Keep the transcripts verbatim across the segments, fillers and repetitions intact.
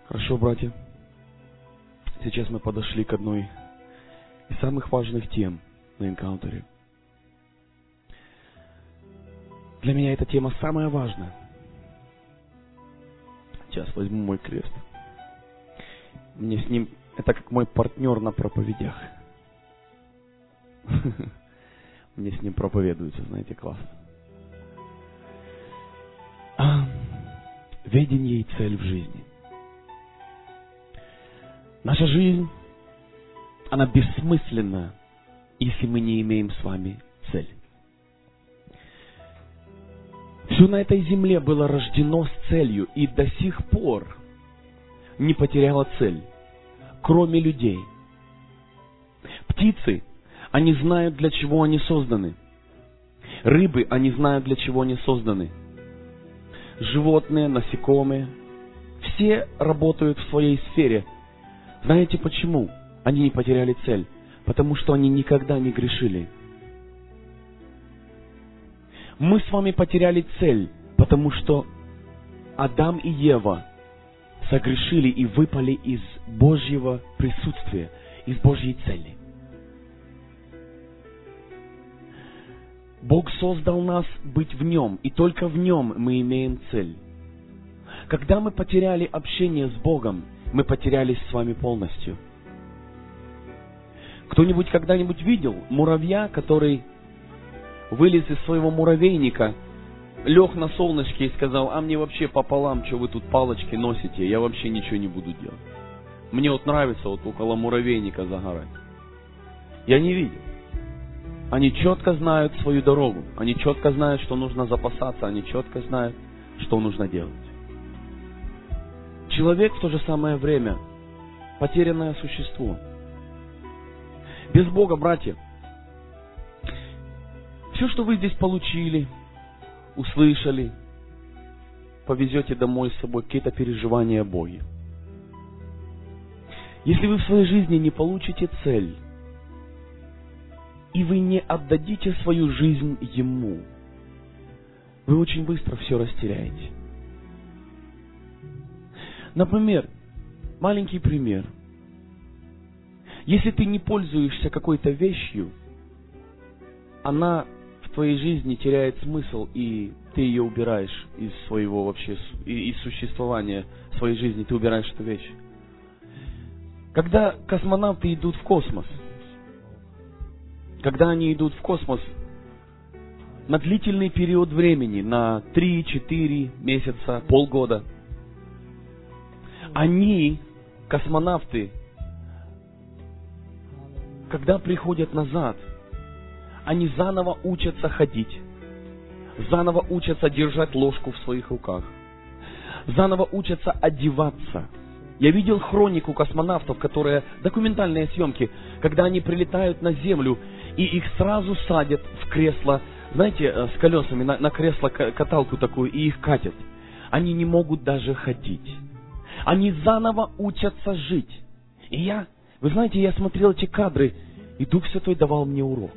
Хорошо, братья. Сейчас мы подошли к одной из самых важных тем на энкаунтере. Для меня эта тема самая важная. Сейчас возьму мой крест. Мне с ним... Это как мой партнер на проповедях. Мне с ним проповедуется, знаете, классно. Ведение и цель в жизни. Наша жизнь, она бессмысленна, если мы не имеем с вами цель. Все на этой земле было рождено с целью и до сих пор не потеряло цель, кроме людей. Птицы, они знают, для чего они созданы. Рыбы, они знают, для чего они созданы. Животные, насекомые, все работают в своей сфере. Знаете почему они не потеряли цель? Потому что они никогда не грешили. Мы с вами потеряли цель, потому что Адам и Ева согрешили и выпали из Божьего присутствия, из Божьей цели. Бог создал нас быть в Нем, и только в Нем мы имеем цель. Когда мы потеряли общение с Богом, мы потерялись с вами полностью. Кто-нибудь когда-нибудь видел муравья, который вылез из своего муравейника, лег на солнышке и сказал: а мне вообще пополам, что вы тут палочки носите, я вообще ничего не буду делать. Мне вот нравится вот около муравейника загорать. Я не видел. Они четко знают свою дорогу, они четко знают, что нужно запасаться, они четко знают, что нужно делать. Человек в то же самое время потерянное существо. Без Бога, братья, все, что вы здесь получили, услышали, повезете домой с собой какие-то переживания о Боге. Если вы в своей жизни не получите цель, и вы не отдадите свою жизнь Ему, вы очень быстро все растеряете. Например, маленький пример. Если ты не пользуешься какой-то вещью, она в твоей жизни теряет смысл, и ты ее убираешь из своего вообще, из существования своей жизни, ты убираешь эту вещь. Когда космонавты идут в космос, когда они идут в космос на длительный период времени, на три-четыре месяца, полгода, они, космонавты, когда приходят назад, они заново учатся ходить, заново учатся держать ложку в своих руках, заново учатся одеваться. Я видел хронику космонавтов, которые, документальные съемки, когда они прилетают на Землю, и их сразу садят в кресло, знаете, с колесами, на, на кресло-каталку такую, и их катят. Они не могут даже ходить. Они заново учатся жить. И я, вы знаете, я смотрел эти кадры, и Дух Святой давал мне урок.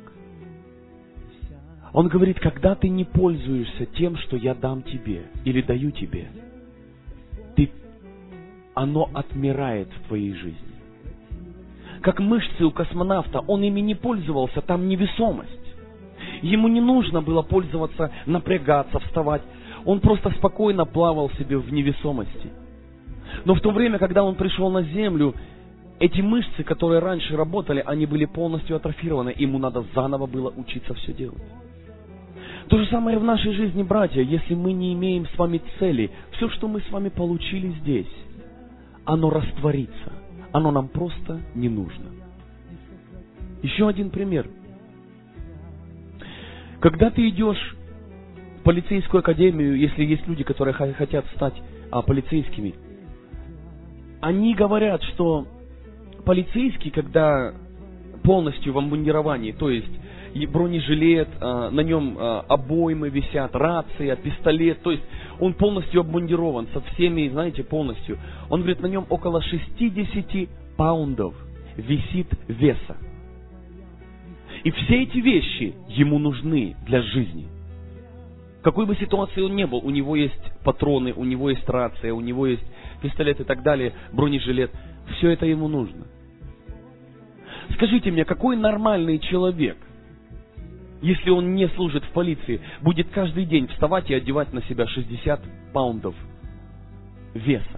Он говорит: когда ты не пользуешься тем, что я дам тебе, или даю тебе, ты, оно отмирает в твоей жизни. Как мышцы у космонавта, он ими не пользовался, там невесомость. Ему не нужно было пользоваться, напрягаться, вставать. Он просто спокойно плавал себе в невесомости. Но в то время, когда он пришел на Землю, эти мышцы, которые раньше работали, они были полностью атрофированы. Ему надо заново было учиться все делать. То же самое в нашей жизни, братья. Если мы не имеем с вами цели, все, что мы с вами получили здесь, оно растворится. Оно нам просто не нужно. Еще один пример. Когда ты идешь в полицейскую академию, если есть люди, которые хотят стать а, полицейскими, они говорят, что полицейский, когда полностью в обмундировании, то есть бронежилет, а, на нем а, обоймы висят, рация, пистолет, то есть он полностью обмундирован со всеми, знаете, полностью. Он говорит, на нем около шестьдесят паундов висит веса. И все эти вещи ему нужны для жизни. какой бы ситуации он ни был, у него есть патроны, у него есть рация, у него есть пистолет и так далее, бронежилет. Все это ему нужно. Скажите мне, какой нормальный человек, если он не служит в полиции, будет каждый день вставать и одевать на себя шестьдесят паундов веса?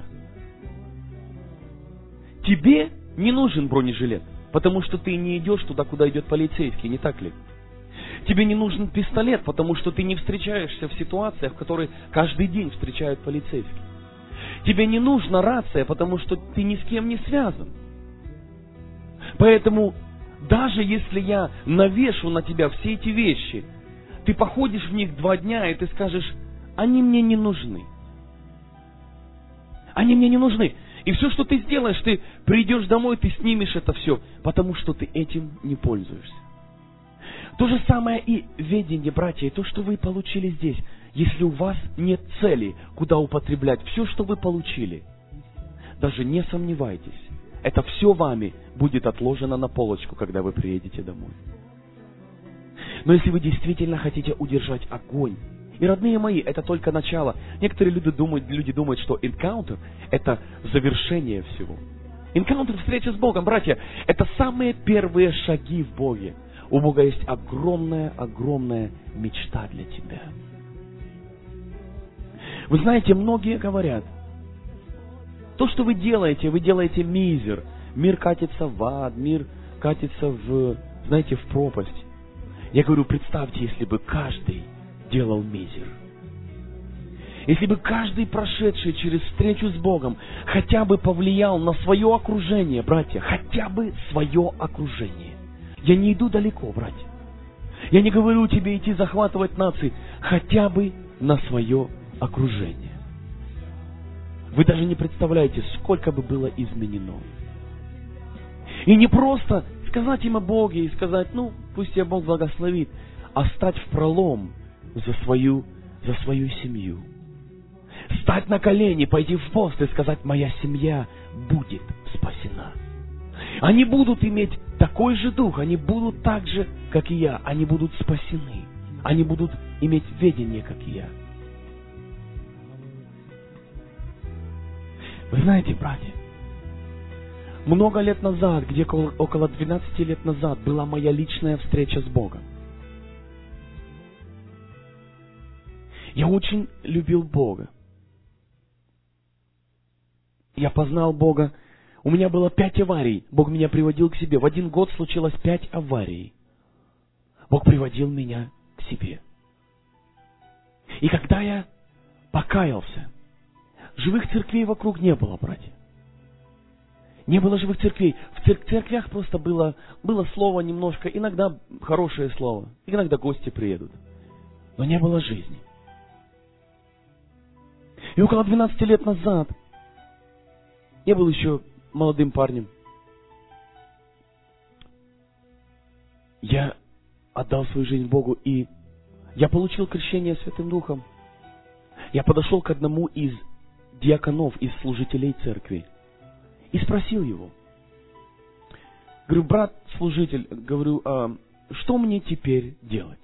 Тебе не нужен бронежилет, потому что ты не идешь туда, куда идет полицейский, не так ли? Тебе не нужен пистолет, потому что ты не встречаешься в ситуациях, в которых каждый день встречают полицейские. Тебе не нужна рация, потому что ты ни с кем не связан. Поэтому, даже если я навешу на тебя все эти вещи, ты походишь в них два дня, и ты скажешь, они мне не нужны. Они мне не нужны. И все, что ты сделаешь, ты придешь домой, ты снимешь это все, потому что ты этим не пользуешься. То же самое и ведение, братья, и то, что вы получили здесь. Если у вас нет цели, куда употреблять все, что вы получили, даже не сомневайтесь, это все вами будет отложено на полочку, когда вы приедете домой. Но если вы действительно хотите удержать огонь, и, родные мои, это только начало. Некоторые люди думают, люди думают, что encounter – это завершение всего. Encounter, встреча с Богом, братья, это самые первые шаги в Боге. У Бога есть огромная-огромная мечта для тебя. Вы знаете, многие говорят, то, что вы делаете, вы делаете мизер. Мир катится в ад, мир катится в, знаете, в пропасть. Я говорю, представьте, если бы каждый делал мизер. Если бы каждый, прошедший через встречу с Богом, хотя бы повлиял на свое окружение, братья, хотя бы свое окружение. Я не иду далеко, братья. Я не говорю тебе идти захватывать нации, хотя бы на свое окружение. Вы даже не представляете, сколько бы было изменено. И не просто сказать им о Боге и сказать, ну, пусть тебя Бог благословит, а стать в пролом за свою, за свою семью. Стать на колени, пойти в пост и сказать, моя семья будет спасена. Они будут иметь такой же дух, они будут так же, как и я, они будут спасены. Они будут иметь ведение, как и я. Вы знаете, братья, много лет назад, где около двенадцати лет назад, была моя личная встреча с Богом. Я очень любил Бога. Я познал Бога. У меня было пять аварий. Бог меня приводил к себе. В один год случилось пять аварий. Бог приводил меня к себе. И когда я покаялся, живых церквей вокруг не было, братья. Не было живых церквей. В цер- церквях просто было, было слово немножко, иногда хорошее слово, иногда гости приедут. Но не было жизни. И около двенадцати лет назад я был еще молодым парнем. Я отдал свою жизнь Богу, и я получил крещение Святым Духом. Я подошел к одному из диаконов, из служителей церкви, и спросил его. Говорю, брат-служитель, говорю, а что мне теперь делать?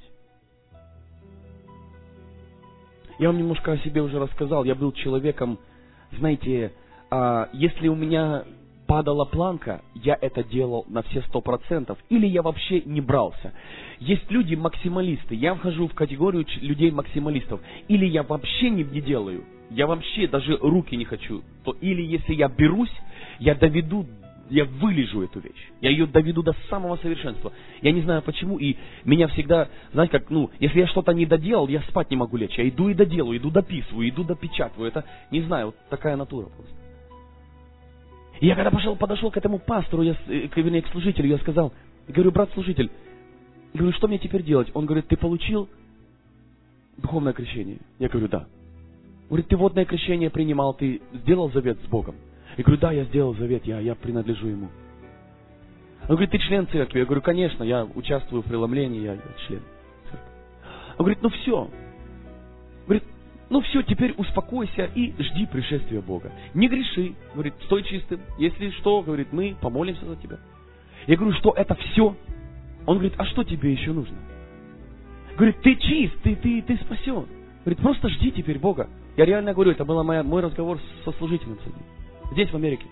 Я вам немножко о себе уже рассказал. Я был человеком, знаете, а, если у меня падала планка, я это делал на все сто процентов, или я вообще не брался. Есть люди максималисты, я вхожу в категорию людей максималистов, или я вообще не, не делаю, я вообще даже руки не хочу, то или если я берусь, я доведу, я вылежу эту вещь, я ее доведу до самого совершенства. Я не знаю почему, и меня всегда, знаете, как, ну, если я что-то не доделал, я спать не могу лечь, я иду и доделаю, иду дописываю, иду допечатываю, это, не знаю, вот такая натура просто. И я когда пошел, подошел к этому пастору, я, к, вернее, к служителю, я сказал, говорю, брат-служитель, говорю, что мне теперь делать? Он говорит, ты получил духовное крещение? Я говорю, да. Говорит, ты водное крещение принимал, ты сделал завет с Богом? Я говорю, да, я сделал завет, я, я принадлежу Ему. Он говорит, ты член церкви? Я говорю, конечно, я участвую в преломлении, я, я член церкви. Он говорит, ну все. Говорит, ну все, теперь успокойся и жди пришествия Бога. Не греши, говорит, стой чистым. Если что, говорит, мы помолимся за тебя. Я говорю, что это все? Он говорит, а что тебе еще нужно? Говорит, ты чист, ты, ты, ты спасен. Говорит, просто жди теперь Бога. Я реально говорю, это был мой разговор со служителем здесь, в Америке.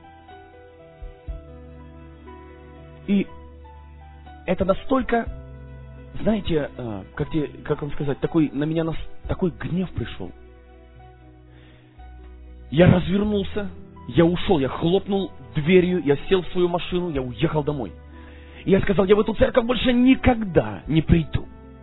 И это настолько, знаете, как, тебе, как вам сказать, такой, на меня нас, такой гнев пришел. Я развернулся, я ушел, я хлопнул дверью, я сел в свою машину, я уехал домой. И я сказал, я в эту церковь больше никогда не приду.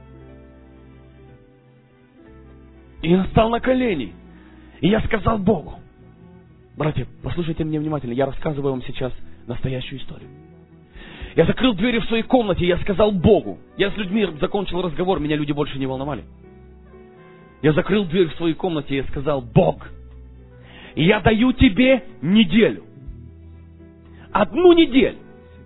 И я встал на колени. И я сказал Богу, братья, послушайте меня внимательно, я рассказываю вам сейчас настоящую историю. Я закрыл двери в своей комнате, и я сказал Богу, я с людьми закончил разговор, меня люди больше не волновали. Я закрыл дверь в своей комнате, и я сказал, Бог, я даю тебе неделю. Одну неделю.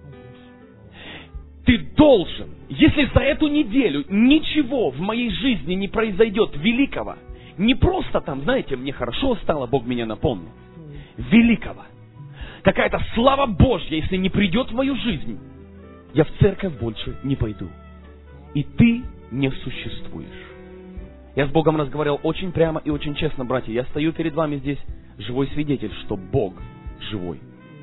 Ты должен, если за эту неделю ничего в моей жизни не произойдет великого, не просто там, знаете, мне хорошо стало, Бог меня наполнил. Великого. Какая-то слава Божья, если не придет в мою жизнь, я в церковь больше не пойду. И ты не существуешь. Я с Богом разговаривал очень прямо и очень честно, братья. Я стою перед вами здесь, живой свидетель, что Бог живой.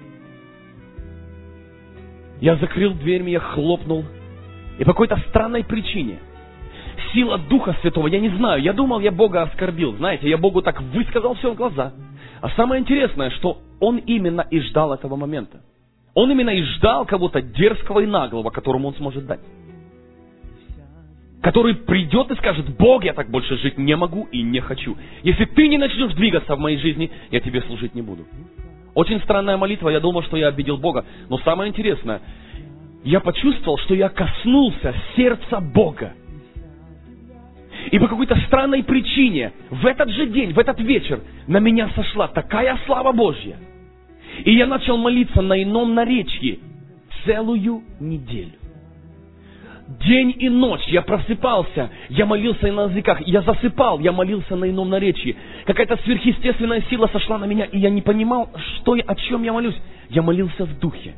Я закрыл дверь, я хлопнул. И по какой-то странной причине сила Духа Святого, я не знаю, я думал, я Бога оскорбил. Знаете, я Богу так высказал все в глаза. А самое интересное, что Он именно и ждал этого момента. Он именно и ждал кого-то дерзкого и наглого, которому Он сможет дать. Который придет и скажет, Бог, я так больше жить не могу и не хочу. Если ты не начнешь двигаться в моей жизни, я тебе служить не буду. Очень странная молитва, я думал, что я обидел Бога. Но самое интересное, я почувствовал, что я коснулся сердца Бога. И по какой-то странной причине в этот же день, в этот вечер на меня сошла такая слава Божья. И я начал молиться на ином наречии целую неделю. День и ночь я просыпался, я молился на языках, я засыпал, я молился на ином наречии. Какая-то сверхъестественная сила сошла на меня, и я не понимал, что я, о чем я молюсь. Я молился в духе.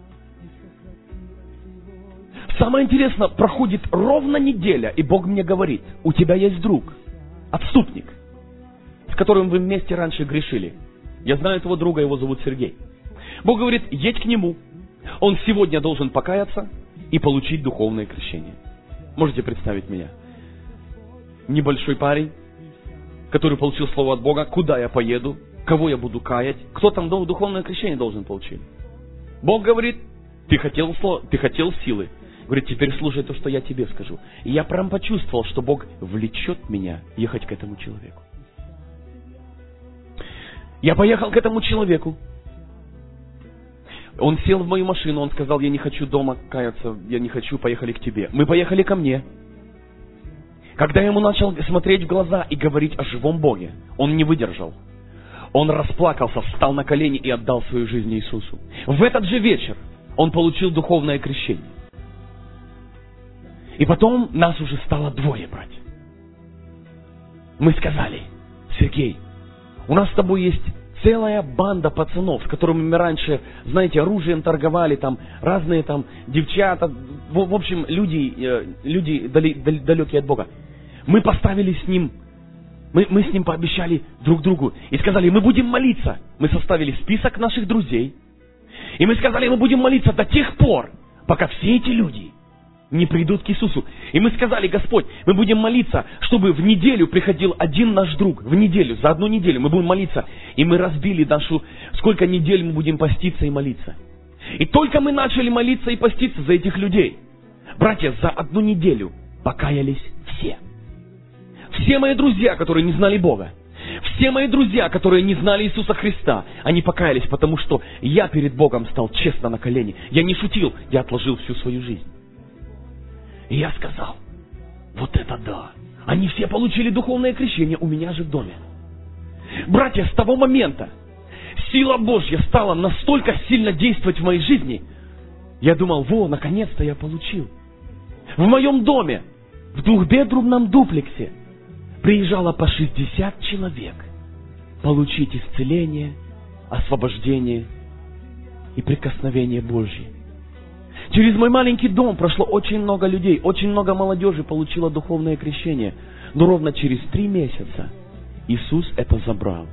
Самое интересное, проходит ровно неделя, и Бог мне говорит, у тебя есть друг, отступник, с которым вы вместе раньше грешили. Я знаю этого друга, его зовут Сергей. Бог говорит, едь к нему, он сегодня должен покаяться и получить духовное крещение. Можете представить меня? Небольшой парень, который получил слово от Бога, куда я поеду, кого я буду каять, кто там духовное крещение должен получить. Бог говорит, ты хотел, ты хотел силы. Говорит, теперь слушай то, что я тебе скажу. И я прям почувствовал, что Бог влечет меня ехать к этому человеку. Я поехал к этому человеку. Он сел в мою машину, он сказал, я не хочу дома каяться, я не хочу, поехали к тебе. Мы поехали ко мне. Когда я ему начал смотреть в глаза и говорить о живом Боге, он не выдержал. Он расплакался, встал на колени и отдал свою жизнь Иисусу. В этот же вечер он получил духовное крещение. И потом нас уже стало двое, братья. Мы сказали, Сергей, у нас с тобой есть целая банда пацанов, с которыми мы раньше, знаете, оружием торговали, там разные там девчата, в, в общем, люди, люди дали, дали, далекие от Бога. Мы поставили с ним, мы, мы с ним пообещали друг другу и сказали, мы будем молиться. Мы составили список наших друзей, и мы сказали, мы будем молиться до тех пор, пока все эти люди не придут к Иисусу. И мы сказали, Господь, мы будем молиться, чтобы в неделю приходил один наш друг. В неделю, за одну неделю мы будем молиться. И мы разбили нашу, сколько недель мы будем поститься и молиться. И только мы начали молиться и поститься за этих людей. Братья, за одну неделю покаялись все. Все мои друзья, которые не знали Бога. Все мои друзья, которые не знали Иисуса Христа, они покаялись, потому что я перед Богом стал честно на колени. Я не шутил, я отложил всю свою жизнь. И я сказал, вот это да. Они все получили духовное крещение у меня же в доме. Братья, с того момента сила Божья стала настолько сильно действовать в моей жизни, я думал, во, наконец-то я получил. В моем доме, в двухбедрумном дуплексе, приезжало по шестьдесят человек получить исцеление, освобождение и прикосновение Божье. Через мой маленький дом прошло очень много людей, очень много молодежи получило духовное крещение. Но ровно через три месяца Иисус это забрал.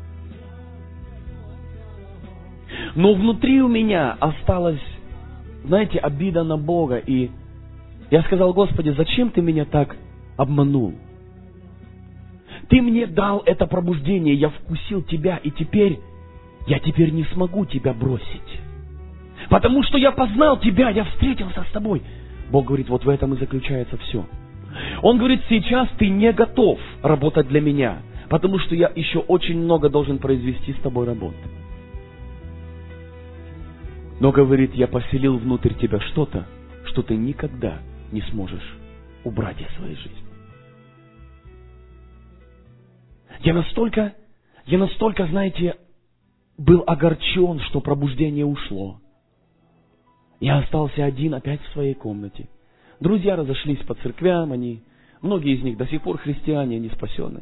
Но внутри у меня осталась, знаете, обида на Бога. И я сказал: Господи, зачем Ты меня так обманул? Ты мне дал это пробуждение, я вкусил Тебя, и теперь, я теперь не смогу Тебя бросить. Потому что я познал Тебя, я встретился с Тобой. Бог говорит, вот в этом и заключается все. Он говорит, сейчас ты не готов работать для меня, потому что я еще очень много должен произвести с тобой работы. Но, говорит, я поселил внутрь тебя что-то, что ты никогда не сможешь убрать из своей жизни. Я настолько, я настолько, знаете, был огорчен, что пробуждение ушло. Я остался один опять в своей комнате. Друзья разошлись по церквям, они, многие из них до сих пор христиане, они спасены.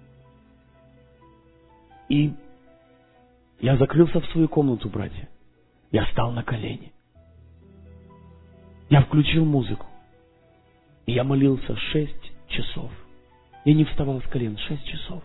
И я закрылся в свою комнату, братья. Я встал на колени. Я включил музыку. И я молился шесть часов. Я не вставал с колен, шесть часов.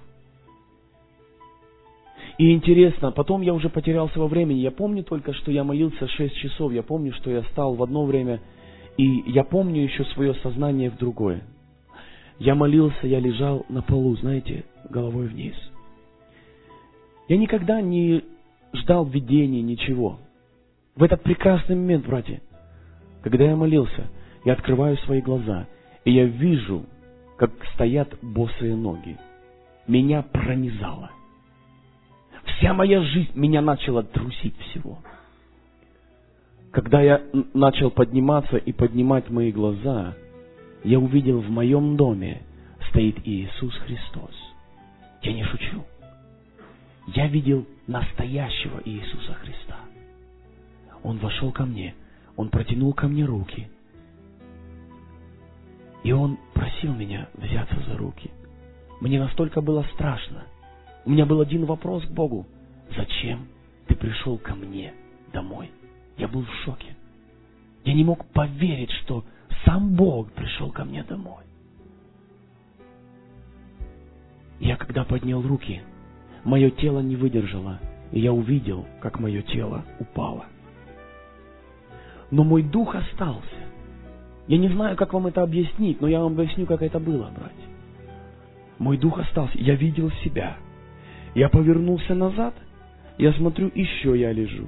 И интересно, потом я уже потерялся во времени. Я помню только, что я молился шесть часов. Я помню, что я встал в одно время. И я помню еще свое сознание в другое. Я молился, я лежал на полу, знаете, головой вниз. Я никогда не ждал видений, ничего. В этот прекрасный момент, братья, когда я молился, я открываю свои глаза, и я вижу, как стоят босые ноги. Меня пронизало. Вся моя жизнь меня начала трусить всего. Когда я начал подниматься и поднимать мои глаза, я увидел, в моем доме стоит Иисус Христос. Я не шучу. Я видел настоящего Иисуса Христа. Он вошел ко мне, Он протянул ко мне руки. И Он просил меня взяться за руки. Мне настолько было страшно. У меня был один вопрос к Богу. Зачем Ты пришел ко мне домой? Я был в шоке. Я не мог поверить, что сам Бог пришел ко мне домой. Я когда поднял руки, мое тело не выдержало, и я увидел, как мое тело упало. Но мой дух остался. Я не знаю, как вам это объяснить, но я вам объясню, как это было, братья. Мой дух остался. Я видел себя. Я повернулся назад, я смотрю, еще я лежу.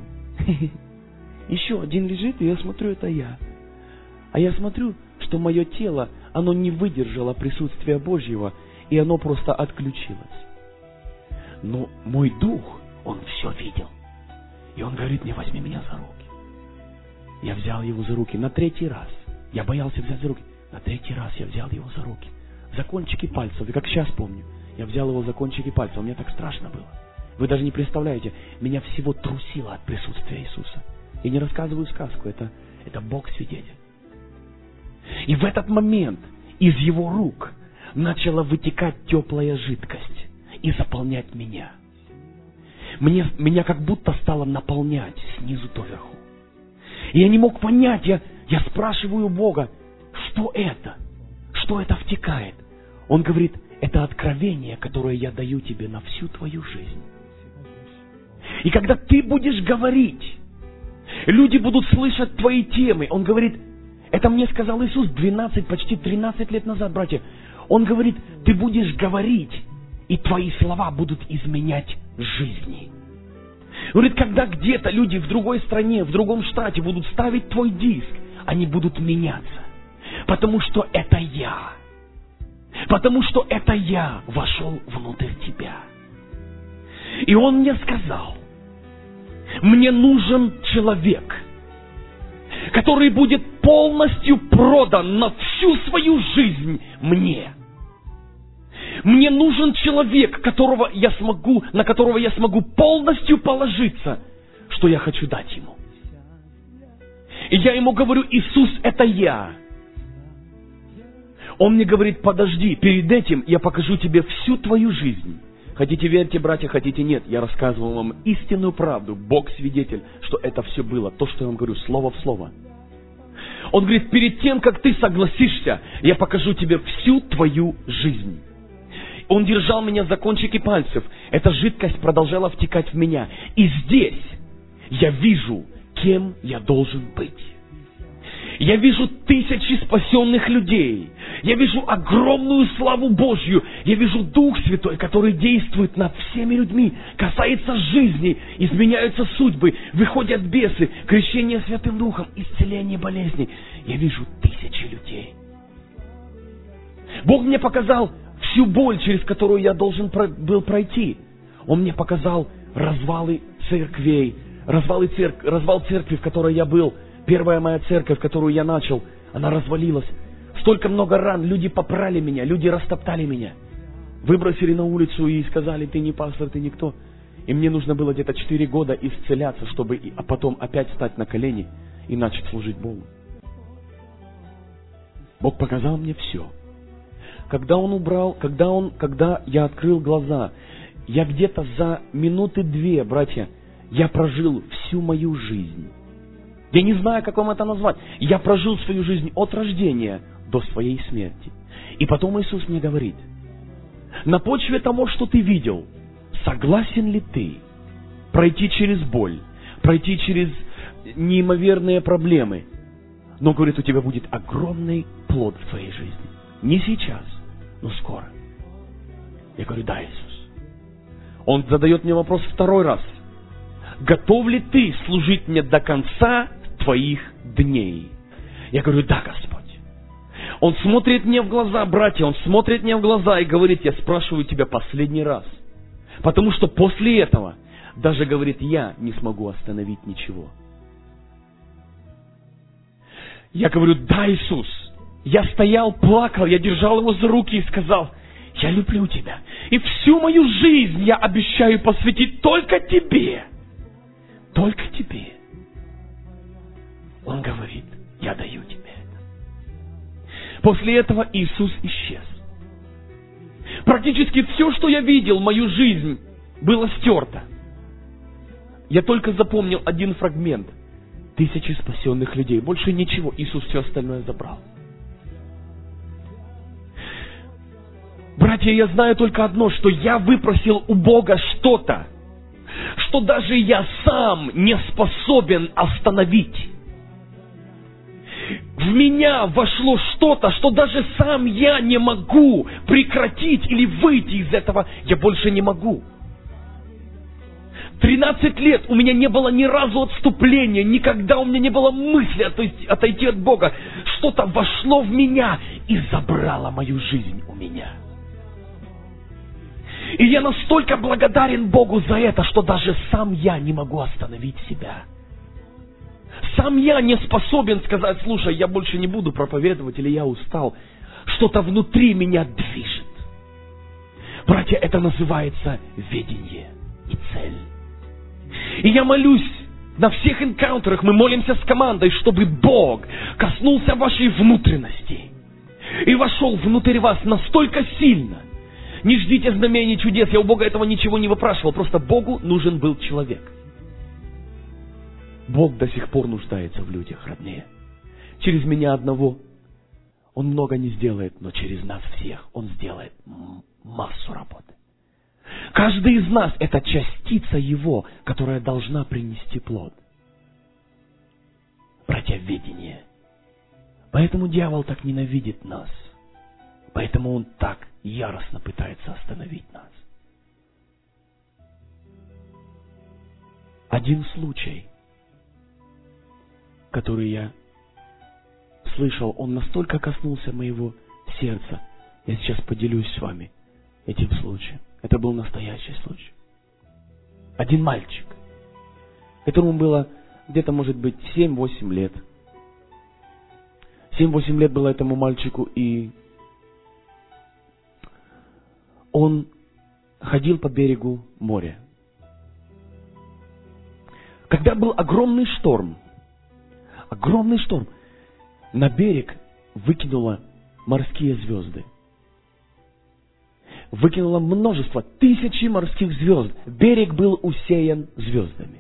Еще один лежит, и я смотрю, это я. А я смотрю, что мое тело, оно не выдержало присутствия Божьего, и оно просто отключилось. Но мой дух, он все видел. И он говорит мне, возьми меня за руки. Я взял его за руки на третий раз. Я боялся взять за руки. На третий раз я взял его за руки. За кончики пальцев, и как сейчас помню. Я взял его за кончики пальцев, мне так страшно было. Вы даже не представляете, меня всего трусило от присутствия Иисуса. Я не рассказываю сказку, это, это Бог свидетель. И в этот момент из его рук начала вытекать теплая жидкость и заполнять меня. Мне, меня как будто стало наполнять снизу доверху. И я не мог понять, я, я спрашиваю Бога, что это? Что это втекает? Он говорит, это откровение, которое я даю тебе на всю твою жизнь. И когда ты будешь говорить, люди будут слышать твои темы. Он говорит, это мне сказал Иисус двенадцать, почти тринадцать лет назад, братья. Он говорит, ты будешь говорить, и твои слова будут изменять жизни. Говорит, когда где-то люди в другой стране, в другом штате будут ставить твой диск, они будут меняться. Потому что это я. Потому что это я вошел внутрь тебя. И он мне сказал, мне нужен человек, который будет полностью продан на всю свою жизнь мне. Мне нужен человек, которого я смогу, на которого я смогу полностью положиться, что я хочу дать ему. И я ему говорю, Иисус, это я. Он мне говорит, подожди, перед этим я покажу тебе всю твою жизнь. Хотите верьте, братья, хотите нет, я рассказываю вам истинную правду. Бог свидетель, что это все было, то, что я вам говорю, слово в слово. Он говорит, перед тем, как ты согласишься, я покажу тебе всю твою жизнь. Он держал меня за кончики пальцев. Эта жидкость продолжала втекать в меня. И здесь я вижу, кем я должен быть. Я вижу тысячи спасенных людей. Я вижу огромную славу Божью. Я вижу Дух Святой, который действует над всеми людьми, касается жизни, изменяются судьбы, выходят бесы, крещение Святым Духом, исцеление болезней. Я вижу тысячи людей. Бог мне показал всю боль, через которую я должен был пройти. Он мне показал развалы церквей, развалы церк... развал церкви, в которой я был. Первая моя церковь, которую я начал, она развалилась. Столько много ран, люди попрали меня, люди растоптали меня. Выбросили на улицу и сказали: ты не пастор, ты никто. И мне нужно было где-то четыре года исцеляться, чтобы а потом опять встать на колени и начать служить Богу. Бог показал мне все. Когда Он убрал, когда, он, когда я открыл глаза, я где-то за минуты две, братья, я прожил всю мою жизнь. Я не знаю, как вам это назвать. Я прожил свою жизнь от рождения до своей смерти. И потом Иисус мне говорит: на почве того, что ты видел, согласен ли ты пройти через боль, пройти через неимоверные проблемы? Но, говорит, у тебя будет огромный плод в твоей жизни. Не сейчас, но скоро. Я говорю: да, Иисус. Он задает мне вопрос второй раз: готов ли ты служить мне до конца твоих дней? Я говорю: да, Господь. Он смотрит мне в глаза, братья, он смотрит мне в глаза и говорит: я спрашиваю тебя последний раз. Потому что после этого, даже, говорит, я не смогу остановить ничего. Я говорю: да, Иисус. Я стоял, плакал, я держал его за руки и сказал: я люблю тебя. И всю мою жизнь я обещаю посвятить только тебе. Только тебе. Он говорит: я даю тебе это. После этого Иисус исчез. Практически все, что я видел, мою жизнь, было стерто. Я только запомнил один фрагмент. Тысячи спасенных людей. Больше ничего. Иисус все остальное забрал. Братья, я знаю только одно, что я выпросил у Бога что-то, что даже я сам не способен остановить. В меня вошло что-то, что даже сам я не могу прекратить или выйти из этого. Я больше не могу. Тринадцать лет у меня не было ни разу отступления, никогда у меня не было мысли отойти, отойти от Бога. Что-то вошло в меня и забрало мою жизнь у меня. И я настолько благодарен Богу за это, что даже сам я не могу остановить себя. Сам я не способен сказать: слушай, я больше не буду проповедовать, или я устал. Что-то внутри меня движет. Братья, это называется ведение и цель. И я молюсь на всех энкаунтерах, мы молимся с командой, чтобы Бог коснулся вашей внутренности и вошел внутрь вас настолько сильно. Не ждите знамений, чудес, я у Бога этого ничего не выпрашивал, просто Богу нужен был человек. Бог до сих пор нуждается в людях, родные. Через меня одного Он много не сделает, но через нас всех Он сделает массу работы. Каждый из нас — это частица Его, которая должна принести плод. Братья, ведение. Поэтому дьявол так ненавидит нас. Поэтому он так яростно пытается остановить нас. Один случай, который я слышал, он настолько коснулся моего сердца. Я сейчас поделюсь с вами этим случаем. Это был настоящий случай. Один мальчик, которому было где-то, может быть, семь-восемь лет. семь-восемь лет было этому мальчику, и он ходил по берегу моря. Когда был огромный шторм, огромный шторм, на берег выкинуло морские звезды. Выкинуло множество, тысячи морских звезд. Берег был усеян звездами.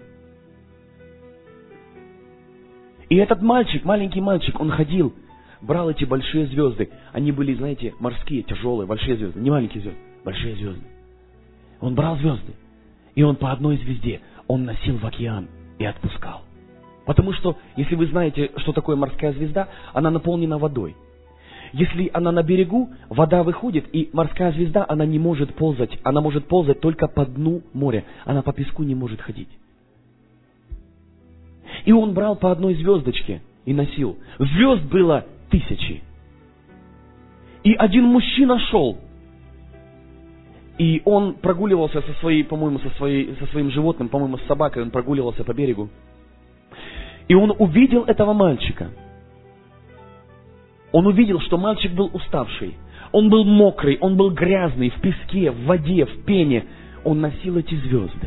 И этот мальчик, маленький мальчик, он ходил, брал эти большие звезды. Они были, знаете, морские, тяжелые, большие звезды, не маленькие звезды. большие звезды. Он брал звезды, и он по одной звезде, он носил в океан и отпускал. Потому что, если вы знаете, что такое морская звезда, она наполнена водой. Если она на берегу, вода выходит, и морская звезда, она не может ползать. Она может ползать только по дну моря. Она по песку не может ходить. И он брал по одной звездочке и носил. Звезд было тысячи. И один мужчина шел. И он прогуливался со своей, по-моему, со, своей, со своим животным, по-моему, с собакой. Он прогуливался по берегу. И он увидел этого мальчика. Он увидел, что мальчик был уставший. Он был мокрый, он был грязный, в песке, в воде, в пене. Он носил эти звезды.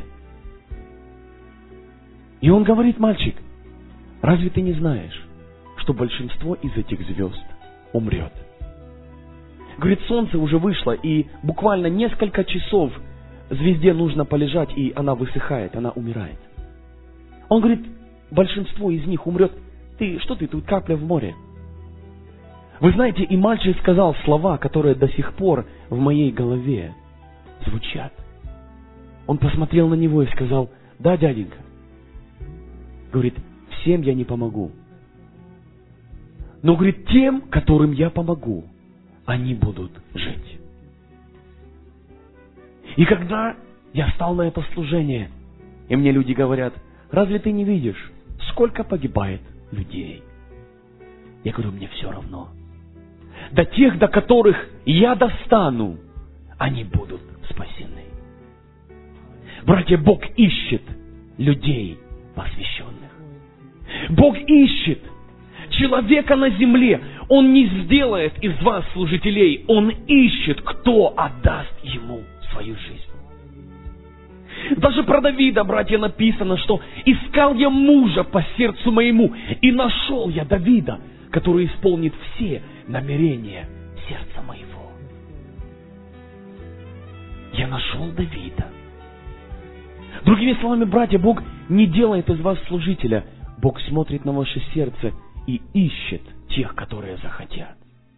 И он говорит: мальчик, разве ты не знаешь, что большинство из этих звезд умрет? Говорит, солнце уже вышло, и буквально несколько часов звезде нужно полежать, и она высыхает, она умирает. Он говорит, большинство из них умрет. Ты, что ты тут, капля в море? Вы знаете, и мальчик сказал слова, которые до сих пор в моей голове звучат. Он посмотрел на него и сказал: да, дяденька. Говорит, всем я не помогу. Но, говорит, тем, которым я помогу, они будут жить. И когда я стал на это служение, и мне люди говорят: разве ты не видишь, сколько погибает людей? Я говорю, мне все равно. До тех, до которых я достану, они будут спасены. Братья, Бог ищет людей посвященных. Бог ищет человека на земле. Он не сделает из вас служителей. Он ищет, кто отдаст ему свою жизнь. Даже про Давида, братья, написано, что «искал я мужа по сердцу моему, и нашел я Давида, который исполнит все намерения сердца моего». Я нашел Давида. Другими словами, братья, Бог не делает из вас служителя. Бог смотрит на ваше сердце и ищет тех, которые захотят.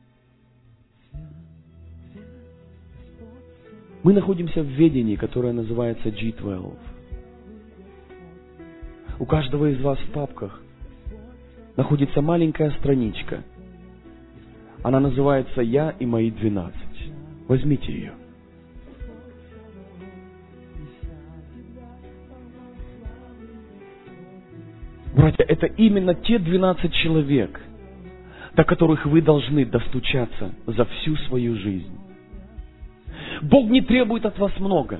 Мы находимся в ведении, которое называется джи двенадцать. У каждого из вас в папках находится маленькая страничка. Она называется «Я и мои двенадцать». Возьмите ее. Братья, это именно те двенадцать человек, до которых вы должны достучаться за всю свою жизнь. Бог не требует от вас много.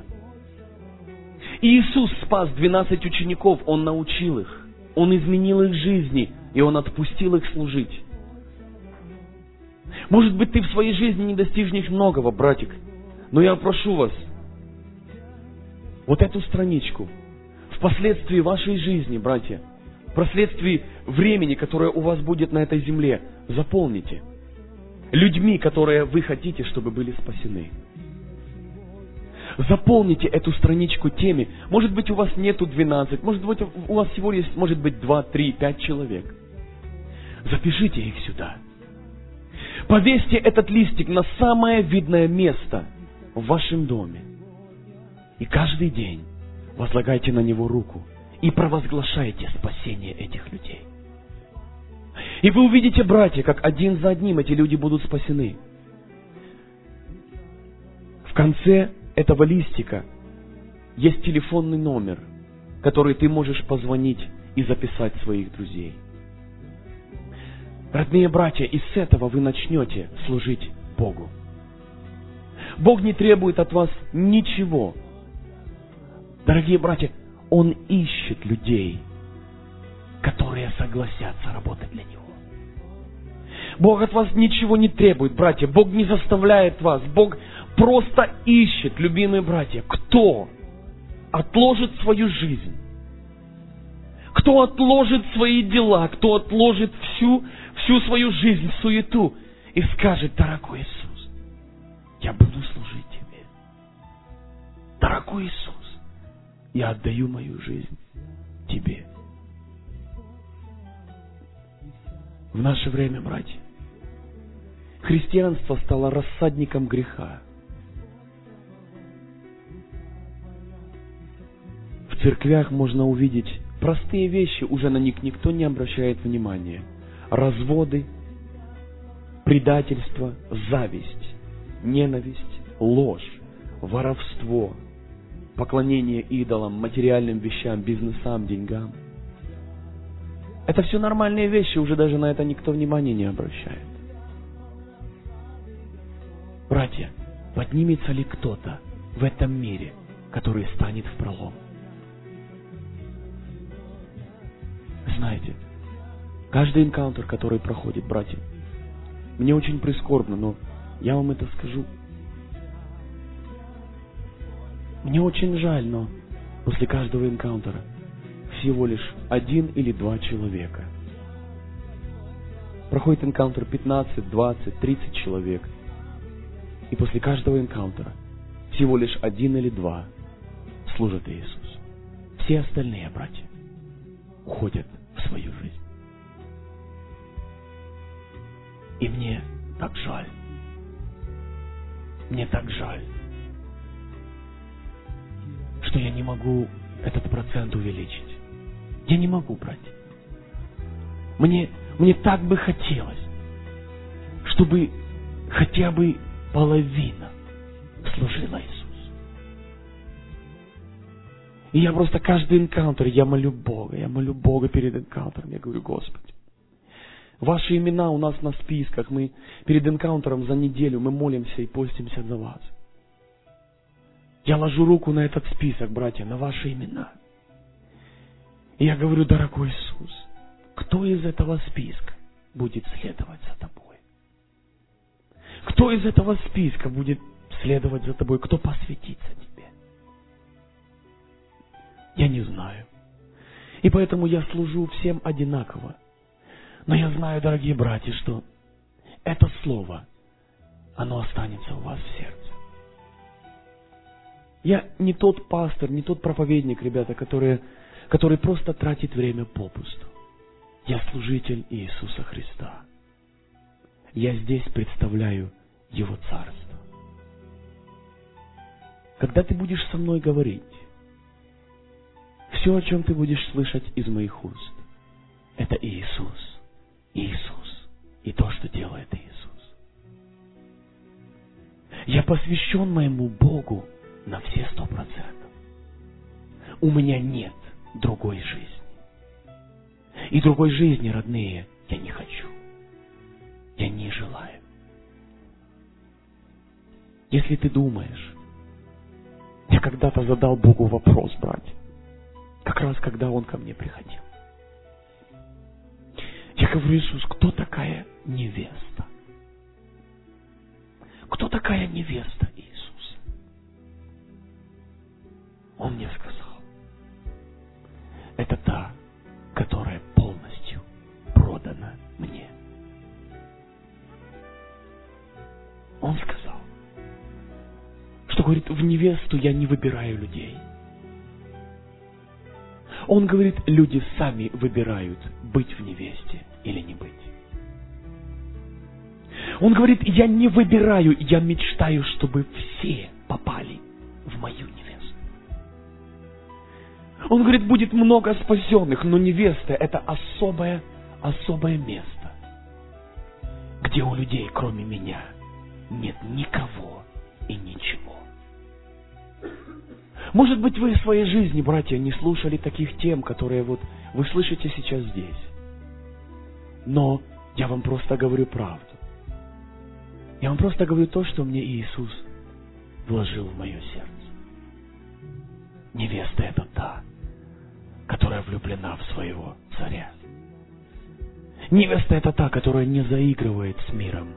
Иисус спас двенадцать учеников, Он научил их, Он изменил их жизни, и Он отпустил их служить. Может быть, ты в своей жизни не достигнешь многого, братик, но я прошу вас, вот эту страничку, впоследствии вашей жизни, братья, впоследствии времени, которое у вас будет на этой земле, заполните людьми, которые вы хотите, чтобы были спасены. Заполните эту страничку теми. Может быть, у вас нету двенадцать, может быть, у вас всего есть, может быть, два, три, пять человек. Запишите их сюда. Повесьте этот листик на самое видное место в вашем доме. И каждый день возлагайте на него руку и провозглашайте спасение этих людей. И вы увидите, братья, как один за одним эти люди будут спасены. В конце этого листика есть телефонный номер, который ты можешь позвонить и записать своих друзей. Родные братья, и с этого вы начнете служить Богу. Бог не требует от вас ничего. Дорогие братья, Он ищет людей, которые согласятся работать для Него. Бог от вас ничего не требует, братья. Бог не заставляет вас. Бог просто ищет, любимые братья, кто отложит свою жизнь, кто отложит свои дела, кто отложит всю, всю свою жизнь, суету и скажет: дорогой Иисус, я буду служить Тебе. Дорогой Иисус, я отдаю мою жизнь Тебе. В наше время, братья, христианство стало рассадником греха. церквях можно увидеть простые вещи, уже на них никто не обращает внимания. Разводы, предательство, зависть, ненависть, ложь, воровство, поклонение идолам, материальным вещам, бизнесам, деньгам. Это все нормальные вещи, уже даже на это никто внимания не обращает. Братья, поднимется ли кто-то в этом мире, который станет в пролом? Знаете, каждый энкаунтер, который проходит, братья, мне очень прискорбно, но я вам это скажу. Мне очень жаль, но после каждого энкаунтера всего лишь один или два человека. Проходит энкаунтер пятнадцать, двадцать, тридцать человек. И после каждого энкаунтера всего лишь один или два служат Иисусу. Все остальные, братья, уходят в свою жизнь. И мне так жаль. Мне так жаль, что я не могу этот процент увеличить. Я не могу, братья. Мне, мне так бы хотелось, чтобы хотя бы половина служила Иисусу. И я просто каждый энкаунтер, я молю Бога, я молю Бога перед энкаунтером. Я говорю: Господи, ваши имена у нас на списках, мы перед энкаунтером за неделю мы молимся и постимся за вас. Я ложу руку на этот список, братья, на ваши имена. И я говорю: дорогой Иисус, кто из этого списка будет следовать за Тобой? Кто из этого списка будет следовать за Тобой? Кто посвятится Тебе? Я не знаю. И поэтому я служу всем одинаково. Но я знаю, дорогие братья, что это слово, оно останется у вас в сердце. Я не тот пастор, не тот проповедник, ребята, который, который просто тратит время попусту. Я служитель Иисуса Христа. Я здесь представляю Его Царство. Когда ты будешь со мной говорить, все, о чем ты будешь слышать из моих уст, это Иисус, Иисус и то, что делает Иисус. Я посвящен моему Богу на все сто процентов. У меня нет другой жизни. И другой жизни, родные, я не хочу. Я не желаю. Если ты думаешь, я когда-то задал Богу вопрос, братья, как раз когда Он ко мне приходил. Я говорю: Иисус, кто такая невеста? Кто такая невеста Иисуса? Он мне сказал: это та, которая полностью продана мне. Он сказал, что, говорит, в невесту я не выбираю людей. Он говорит, люди сами выбирают, быть в невесте или не быть. Он говорит, я не выбираю, я мечтаю, чтобы все попали в мою невесту. Он говорит, будет много спасенных, но невеста — это особое, особое место, где у людей, кроме меня, нет никого и ничего. Может быть, вы в своей жизни, братья, не слушали таких тем, которые вот вы слышите сейчас здесь. Но я вам просто говорю правду. Я вам просто говорю то, что мне Иисус вложил в мое сердце. Невеста — это та, которая влюблена в своего царя. Невеста — это та, которая не заигрывает с миром.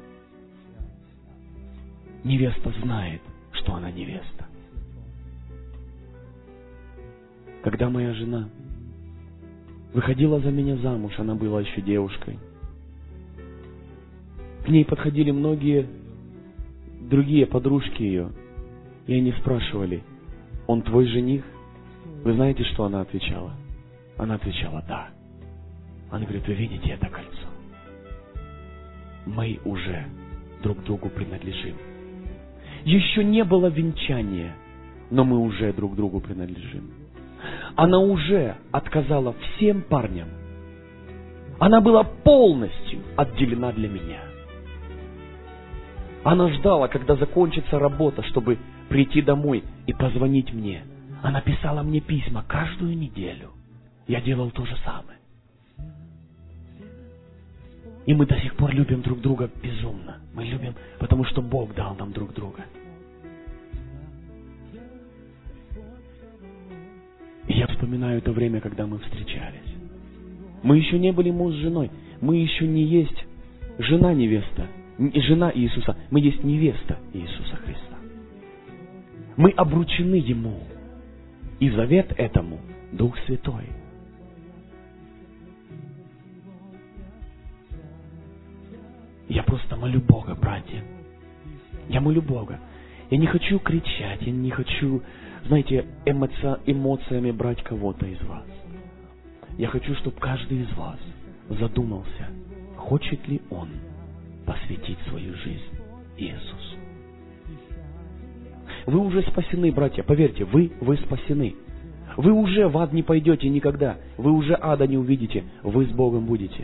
Невеста знает, что она невеста. Когда моя жена выходила за меня замуж, она была еще девушкой. К ней подходили многие другие подружки ее, и они спрашивали, он твой жених? Вы знаете, что она отвечала? Она отвечала, да. Она говорит, вы видите это кольцо? Мы уже друг другу принадлежим. Еще не было венчания, но мы уже друг другу принадлежим. она уже отказала всем парням. Она была полностью отделена для меня. Она ждала, когда закончится работа, чтобы прийти домой и позвонить мне. Она писала мне письма каждую неделю. Я делал то же самое. И мы до сих пор любим друг друга безумно. Мы любим, потому что Бог дал нам друг друга. И я вспоминаю это время, когда мы встречались. Мы еще не были муж с женой. Мы еще не есть жена-невеста. Жена Иисуса. Мы есть невеста Иисуса Христа. Мы обручены Ему. И завет этому Дух Святой. Я просто молю Бога, братья. Я молю Бога. Я не хочу кричать, я не хочу, знаете, эмоци... эмоциями брать кого-то из вас. Я хочу, чтобы каждый из вас задумался, хочет ли он посвятить свою жизнь Иисусу. Вы уже спасены, братья, поверьте, вы, вы спасены. Вы уже в ад не пойдете никогда. Вы уже ада не увидите. Вы с Богом будете.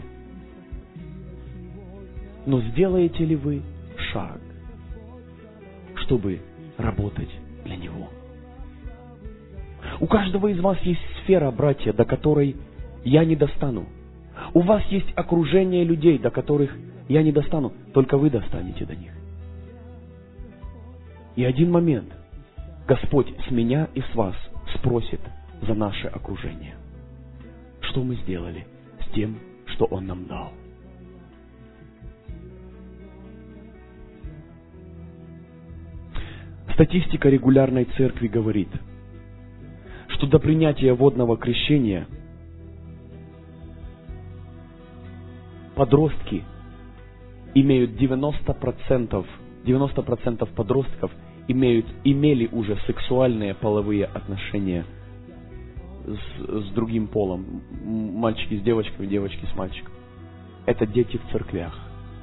Но сделаете ли вы шаг, чтобы работать для Него? У каждого из вас есть сфера, братья, до которой я не достану. У вас есть окружение людей, до которых я не достану. Только вы достанете до них. И один момент Господь с меня и с вас спросит за наше окружение. Что мы сделали с тем, что Он нам дал? Статистика регулярной церкви говорит, что до принятия водного крещения подростки имеют девяносто процентов, девяносто процентов подростков имеют, имели уже сексуальные половые отношения с, с другим полом. Мальчики с девочками, девочки с мальчиком. Это дети в церквях.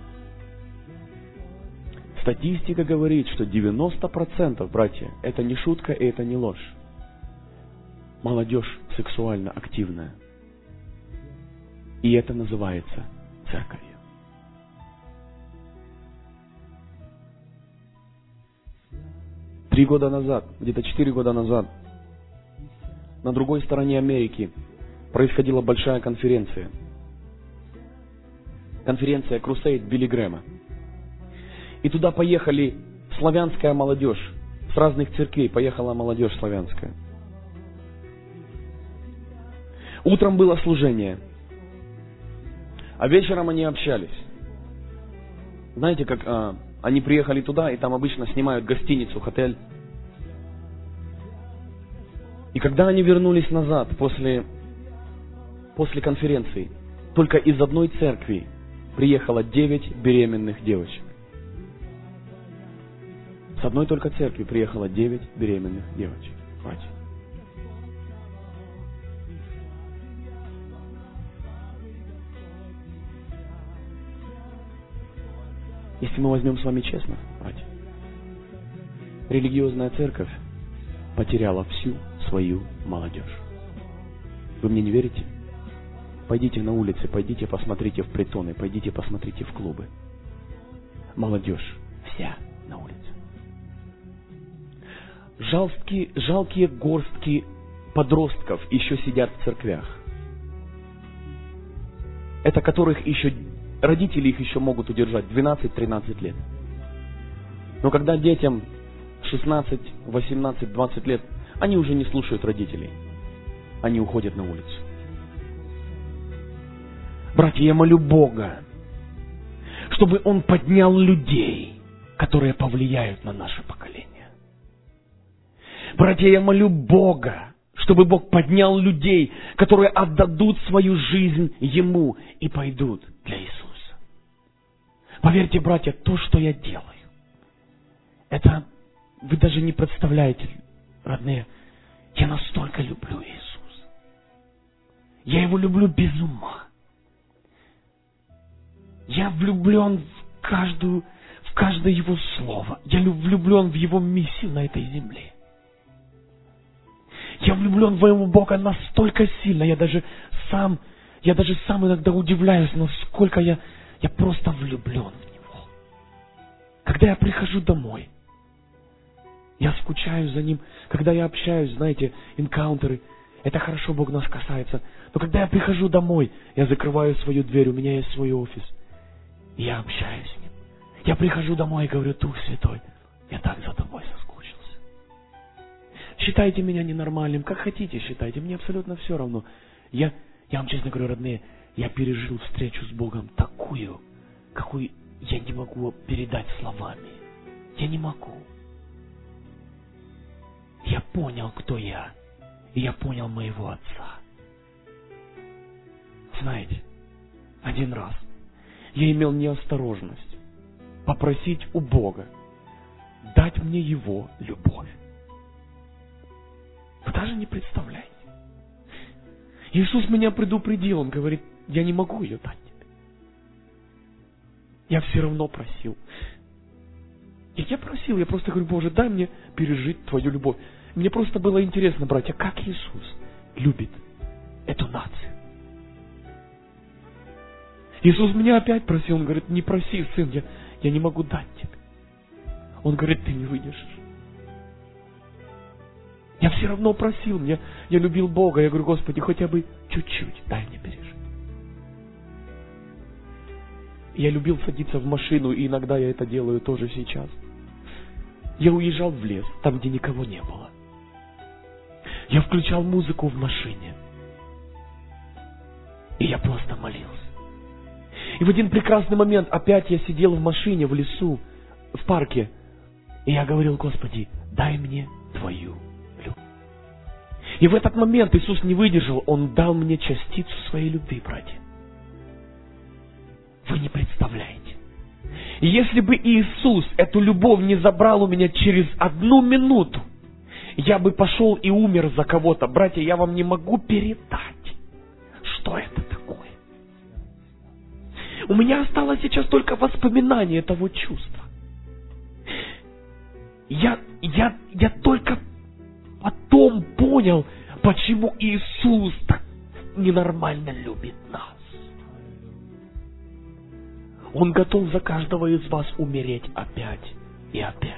Статистика говорит, что девяносто процентов, братья, это не шутка и это не ложь. Молодежь сексуально активная. И это называется церковью. Три года назад, где-то четыре года назад, на другой стороне Америки происходила большая конференция. Конференция Crusade Билли Грэма. И туда поехали славянская молодежь. С разных церквей поехала молодежь славянская. Утром было служение, а вечером они общались. Знаете, как а, они приехали туда, и там обычно снимают гостиницу, отель. И когда они вернулись назад после, после конференции, только из одной церкви приехало девять беременных девочек. С одной только церкви приехало девять беременных девочек. Братья. Если мы возьмем с вами честно, братья, религиозная церковь потеряла всю свою молодежь. Вы мне не верите? Пойдите на улицы, пойдите посмотрите в притоны, пойдите посмотрите в клубы. Молодежь вся на улице. Жалкие, жалкие горстки подростков еще сидят в церквях. Это которых еще, родители их еще могут удержать двенадцать-тринадцать лет. Но когда детям шестнадцать, восемнадцать, двадцать лет, они уже не слушают родителей. Они уходят на улицу. Братья, я молю Бога, чтобы Он поднял людей, которые повлияют на наше поколение. Братья, я молю Бога, чтобы Бог поднял людей, которые отдадут свою жизнь Ему и пойдут для Иисуса. Поверьте, братья, то, что я делаю, это вы даже не представляете, родные, я настолько люблю Иисуса. Я Его люблю без ума. Я влюблен в каждую, в каждое Его слово. Я влюблен в Его миссию на этой земле. Я влюблен в моего Бога настолько сильно, я даже сам, я даже сам иногда удивляюсь, насколько я, я просто влюблен в Него. Когда я прихожу домой, я скучаю за Ним. Когда я общаюсь, знаете, энкаунтеры, это хорошо, Бог нас касается. Но когда я прихожу домой, я закрываю свою дверь, у меня есть свой офис, и я общаюсь с Ним. Я прихожу домой и говорю: Дух Святой, я так за Тобой соскучился. Считайте меня ненормальным, как хотите считайте, мне абсолютно все равно. Я, я вам честно говорю, родные, я пережил встречу с Богом такую, какую я не могу передать словами. Я не могу. Я понял, кто я, и я понял моего Отца. Знаете, один раз я имел неосторожность попросить у Бога дать мне Его любовь. Вы даже не представляете. Иисус меня предупредил, Он говорит: я не могу ее дать тебе. Я все равно просил. И я просил, я просто говорю: Боже, дай мне пережить Твою любовь. Мне просто было интересно, братья, как Иисус любит эту нацию. Иисус меня опять просил, Он говорит: не проси, сын, я, я не могу дать тебе. Он говорит: ты не выдержишь. Я все равно просил, мне, я любил Бога, я говорю: Господи, хотя бы чуть-чуть дай мне пережить. Я любил садиться в машину, и иногда я это делаю тоже сейчас. Я уезжал в лес, там, где никого не было. Я включал музыку в машине. И я просто молился. И в один прекрасный момент опять я сидел в машине, в лесу, в парке. И я говорил: Господи, дай мне Твою любовь. И в этот момент Иисус не выдержал, Он дал мне частицу своей любви, братья. Вы не представляете. И если бы Иисус эту любовь не забрал у меня через одну минуту, я бы пошел и умер за кого-то. Братья, я вам не могу передать, что это такое. У меня осталось сейчас только воспоминание того чувства. Я, я, я только потом понял, почему Иисус так ненормально любит нас. Он готов за каждого из вас умереть опять и опять.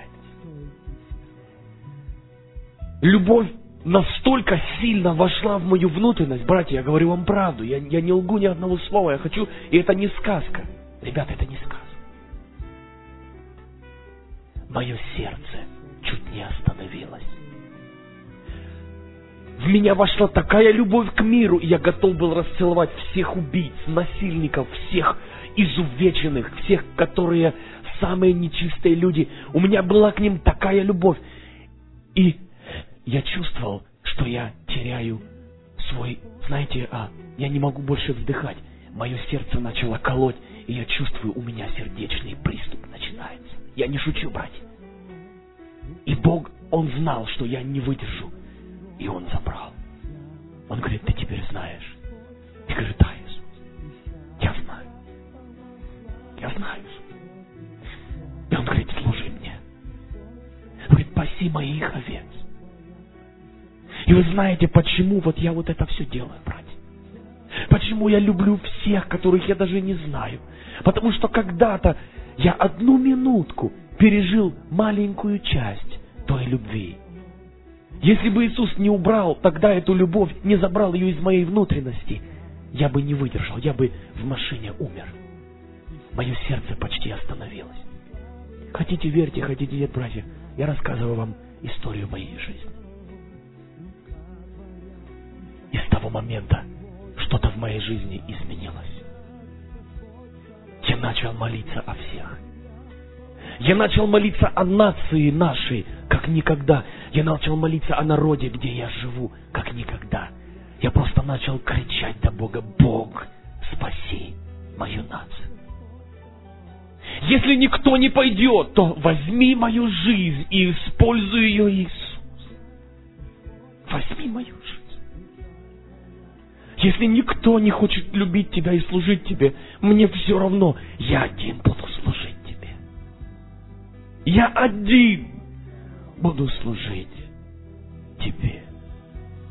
Любовь настолько сильно вошла в мою внутренность. Братья, я говорю вам правду. Я, я не лгу ни одного слова. Я хочу... И это не сказка. Ребята, это не сказка. Мое сердце чуть не остановилось. В меня вошла такая любовь к миру, и я готов был расцеловать всех убийц, насильников, всех изувеченных, всех, которые самые нечистые люди. У меня была к ним такая любовь. И я чувствовал, что я теряю свой, знаете, а, я не могу больше вздыхать. Мое сердце начало колоть, и я чувствую, у меня сердечный приступ начинается. Я не шучу, братья. И Бог, Он знал, что я не выдержу. И Он забрал. Он говорит: ты теперь знаешь. Я говорю: да, Иисус. Я знаю. Я знаю, Иисус. И Он говорит: служи мне. Он говорит: паси моих овец. И вы знаете, почему вот я вот это все делаю, братья? Почему я люблю всех, которых я даже не знаю? Потому что когда-то я одну минутку пережил маленькую часть той любви. Если бы Иисус не убрал тогда эту любовь, не забрал ее из моей внутренности, я бы не выдержал, я бы в машине умер. Мое сердце почти остановилось. Хотите верьте, хотите нет, братья, я рассказываю вам историю моей жизни. И с того момента что-то в моей жизни изменилось. Я начал молиться о всех. Я начал молиться о нации нашей, как никогда. Я начал молиться о народе, где я живу, как никогда. Я просто начал кричать до Бога: Бог, спаси мою нацию. Если никто не пойдет, то возьми мою жизнь и используй ее, Иисус. Возьми мою жизнь. Если никто не хочет любить тебя и служить тебе, мне все равно, я один буду служить тебе. Я один буду служить тебе.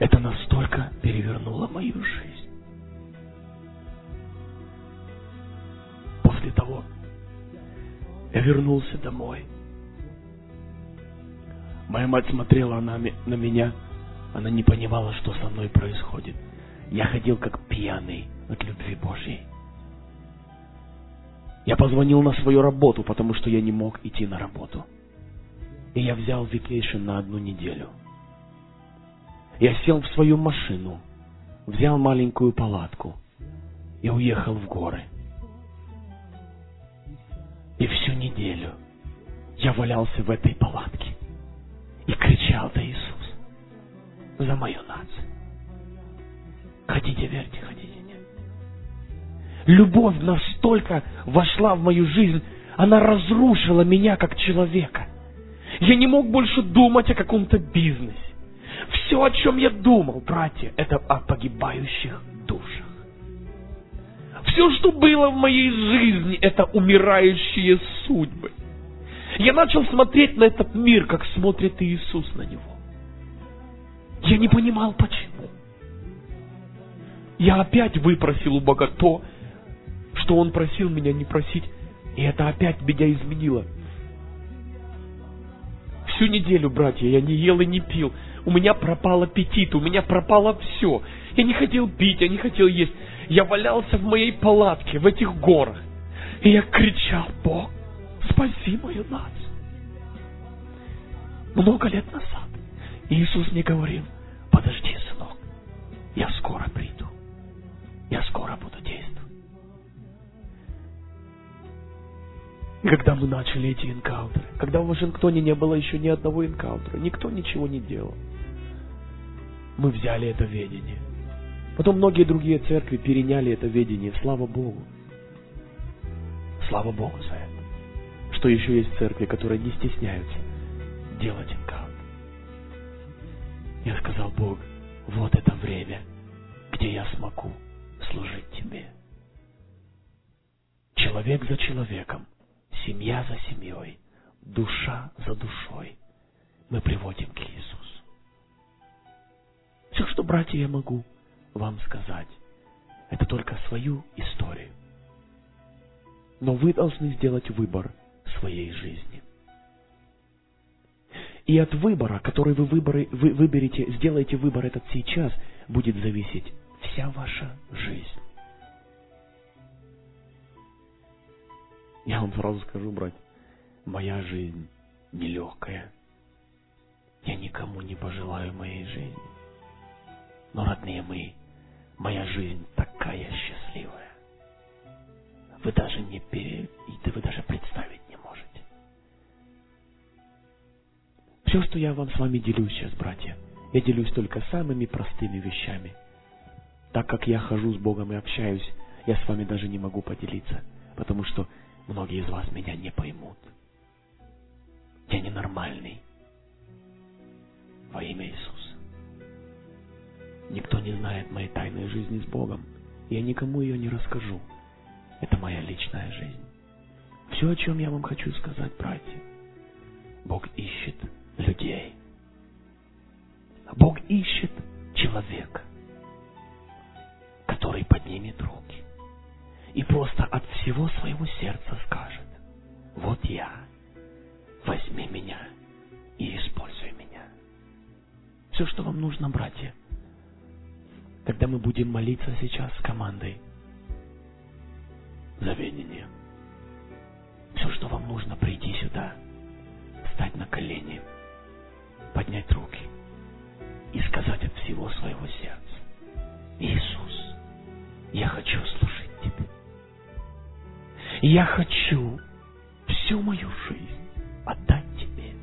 Это настолько перевернуло мою жизнь. После того я вернулся домой. Моя мать смотрела на, на меня. Она не понимала, что со мной происходит. Я ходил как пьяный от любви Божьей. Я позвонил на свою работу, потому что я не мог идти на работу. И я взял вакейшн на одну неделю. Я сел в свою машину, взял маленькую палатку и уехал в горы. И всю неделю я валялся в этой палатке и кричал: да Иисус, за мою нацию. Хотите верьте, хотите нет. Любовь настолько вошла в мою жизнь, она разрушила меня как человека. Я не мог больше думать о каком-то бизнесе. Все, о чем я думал, братья, это о погибающих душах. Все, что было в моей жизни, это умирающие судьбы. Я начал смотреть на этот мир, как смотрит Иисус на него. Я не понимал, почему. Я опять выпросил у Бога то, что Он просил меня не просить, и это опять меня изменило. Всю неделю, братья, я не ел и не пил. У меня пропал аппетит, у меня пропало все. Я не хотел пить, я не хотел есть. Я валялся в моей палатке, в этих горах. И я кричал: Бог, спаси мою нацию. Много лет назад Иисус мне говорил: подожди, сынок, я скоро приду. Я скоро буду действовать. И когда мы начали эти энкаунтеры, когда в Вашингтоне не было еще ни одного энкаунтера, никто ничего не делал, мы взяли это видение. Потом многие другие церкви переняли это видение. Слава Богу. Слава Богу за это. Что еще есть церкви, которые не стесняются делать энкаунтер. Я сказал: Бог, вот это время, где я смогу служить Тебе. Человек за человеком, семья за семьей, душа за душой мы приводим к Иисусу. Все, что, братья, я могу вам сказать, это только свою историю. Но вы должны сделать выбор своей жизни. И от выбора, который вы, выборы, вы выберете, сделаете выбор этот сейчас, будет зависеть вся ваша жизнь. Я вам сразу скажу, братья, моя жизнь нелегкая. Я никому не пожелаю моей жизни. Но, родные мои, моя жизнь такая счастливая. Вы даже не пере... вы даже представить не можете. Все, что я вам с вами делюсь сейчас, братья, я делюсь только самыми простыми вещами. Так как я хожу с Богом и общаюсь, я с вами даже не могу поделиться, потому что многие из вас меня не поймут. Я ненормальный. Во имя Иисуса. Никто не знает моей тайной жизни с Богом. Я никому ее не расскажу. Это моя личная жизнь. Все, о чем я вам хочу сказать, братья. Бог ищет людей. Бог ищет человека, который поднимет руки и просто от всего своего сердца скажет: вот я, возьми меня и используй меня. Все, что вам нужно, братья, когда мы будем молиться сейчас с командой за видение, все, что вам нужно, прийти сюда, встать на колени, поднять руки и сказать от всего своего сердца: Иисус, я хочу служить Тебе. Я хочу всю мою жизнь отдать Тебе.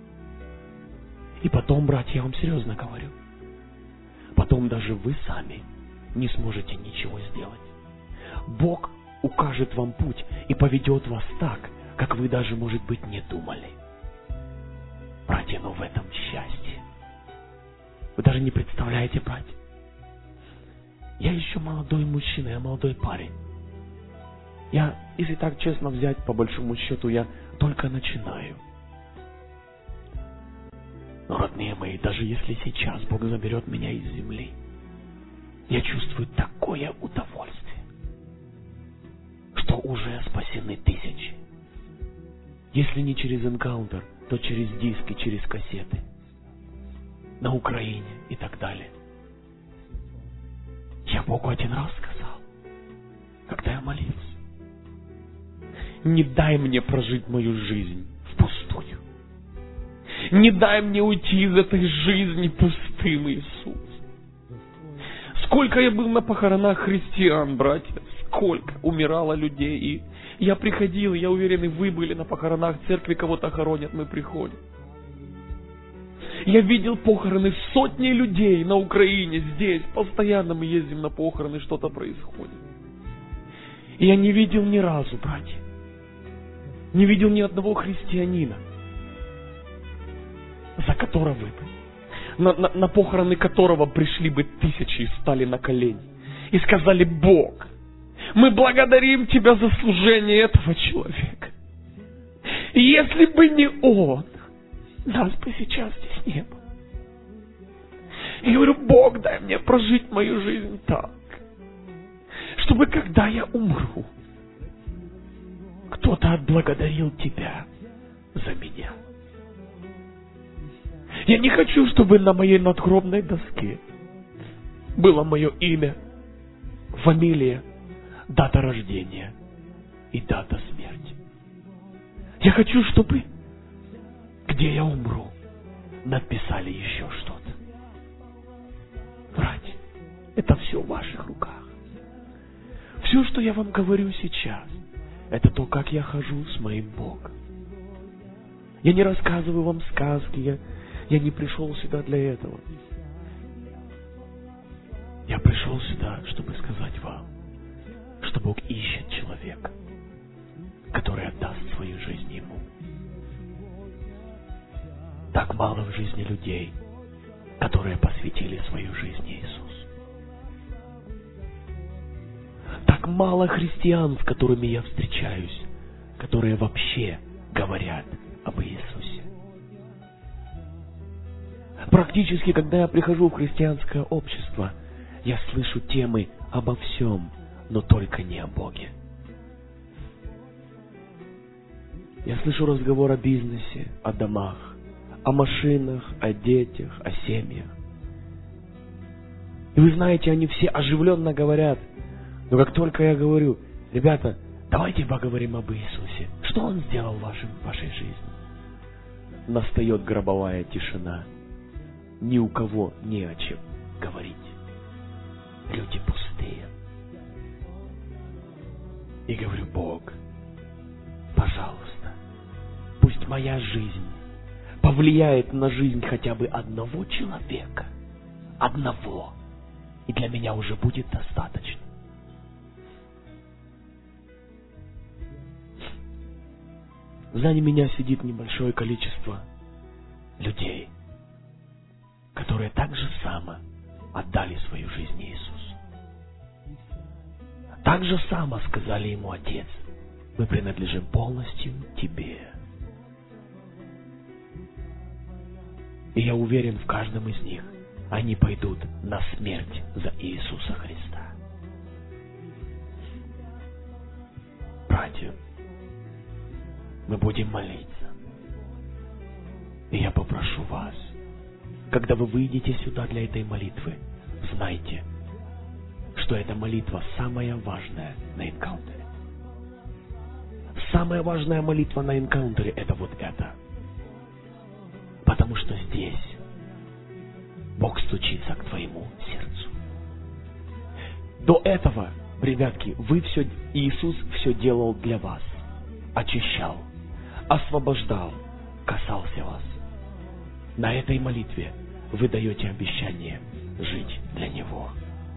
И потом, братья, я вам серьезно говорю, потом даже вы сами не сможете ничего сделать. Бог укажет вам путь и поведет вас так, как вы даже, может быть, не думали. Братья, но в этом счастье. Вы даже не представляете, братья. Я еще молодой мужчина, я молодой парень. Я, если так честно взять, по большому счету, я только начинаю. Но, Родные мои, даже если сейчас Бог заберет меня из земли, я чувствую такое удовольствие, что уже спасены тысячи. Если не через энкаунтер, то через диски, через кассеты. На Украине и так далее. Я Богу один раз сказал, когда я молился: не дай мне прожить мою жизнь впустую. Не дай мне уйти из этой жизни пустым, Иисус. Сколько я был на похоронах христиан, братья, сколько умирало людей. И я приходил, я уверен, и вы были на похоронах, в церкви кого-то хоронят, мы приходим. Я видел похороны сотни людей на Украине, здесь. Постоянно мы ездим на похороны, что-то происходит. И я не видел ни разу, братья, не видел ни одного христианина, за которого вы бы, на, на, на похороны которого пришли бы тысячи и стали на колени и сказали: Бог, мы благодарим Тебя за служение этого человека. И если бы не он, нас бы сейчас здесь не было. И говорю: Бог, дай мне прожить мою жизнь так, чтобы когда я умру, кто-то отблагодарил Тебя за меня. Я не хочу, чтобы на моей надгробной доске было мое имя, фамилия, дата рождения и дата смерти. Я хочу, чтобы, где я умру, написали еще что-то. Братья, это все в ваших руках. Все, что я вам говорю сейчас, это то, как я хожу с моим Богом. Я не рассказываю вам сказки, я, я не пришел сюда для этого. Я пришел сюда, чтобы сказать вам, что Бог ищет человека, который отдаст свою жизнь Ему. Так мало в жизни людей, которые посвятили свою жизнь Иисусу. Так мало христиан, с которыми я встречаюсь, которые вообще говорят об Иисусе. Практически, когда я прихожу в христианское общество, я слышу темы обо всем, но только не о Боге. Я слышу разговор о бизнесе, о домах, о машинах, о детях, о семьях. И вы знаете, они все оживленно говорят, но как только я говорю: ребята, давайте поговорим об Иисусе, что Он сделал в вашем, вашей жизни, настает гробовая тишина. Ни у кого не о чем говорить. Люди пустые. И говорю: Бог, пожалуйста, пусть моя жизнь повлияет на жизнь хотя бы одного человека. Одного. И для меня уже будет достаточно. Сзади меня сидит небольшое количество людей, которые так же само отдали свою жизнь Иисусу. Так же само сказали Ему: Отец, мы принадлежим полностью Тебе. И я уверен, в каждом из них они пойдут на смерть за Иисуса Христа. Братья, мы будем молиться. И я попрошу вас, когда вы выйдете сюда для этой молитвы, знайте, что эта молитва самая важная на энкаунтере. Самая важная молитва на энкаунтере — это вот это. Потому что здесь Бог стучится к твоему сердцу. До этого, ребятки, вы все, Иисус все делал для вас. Очищал, освобождал, касался вас. На этой молитве вы даете обещание жить для Него.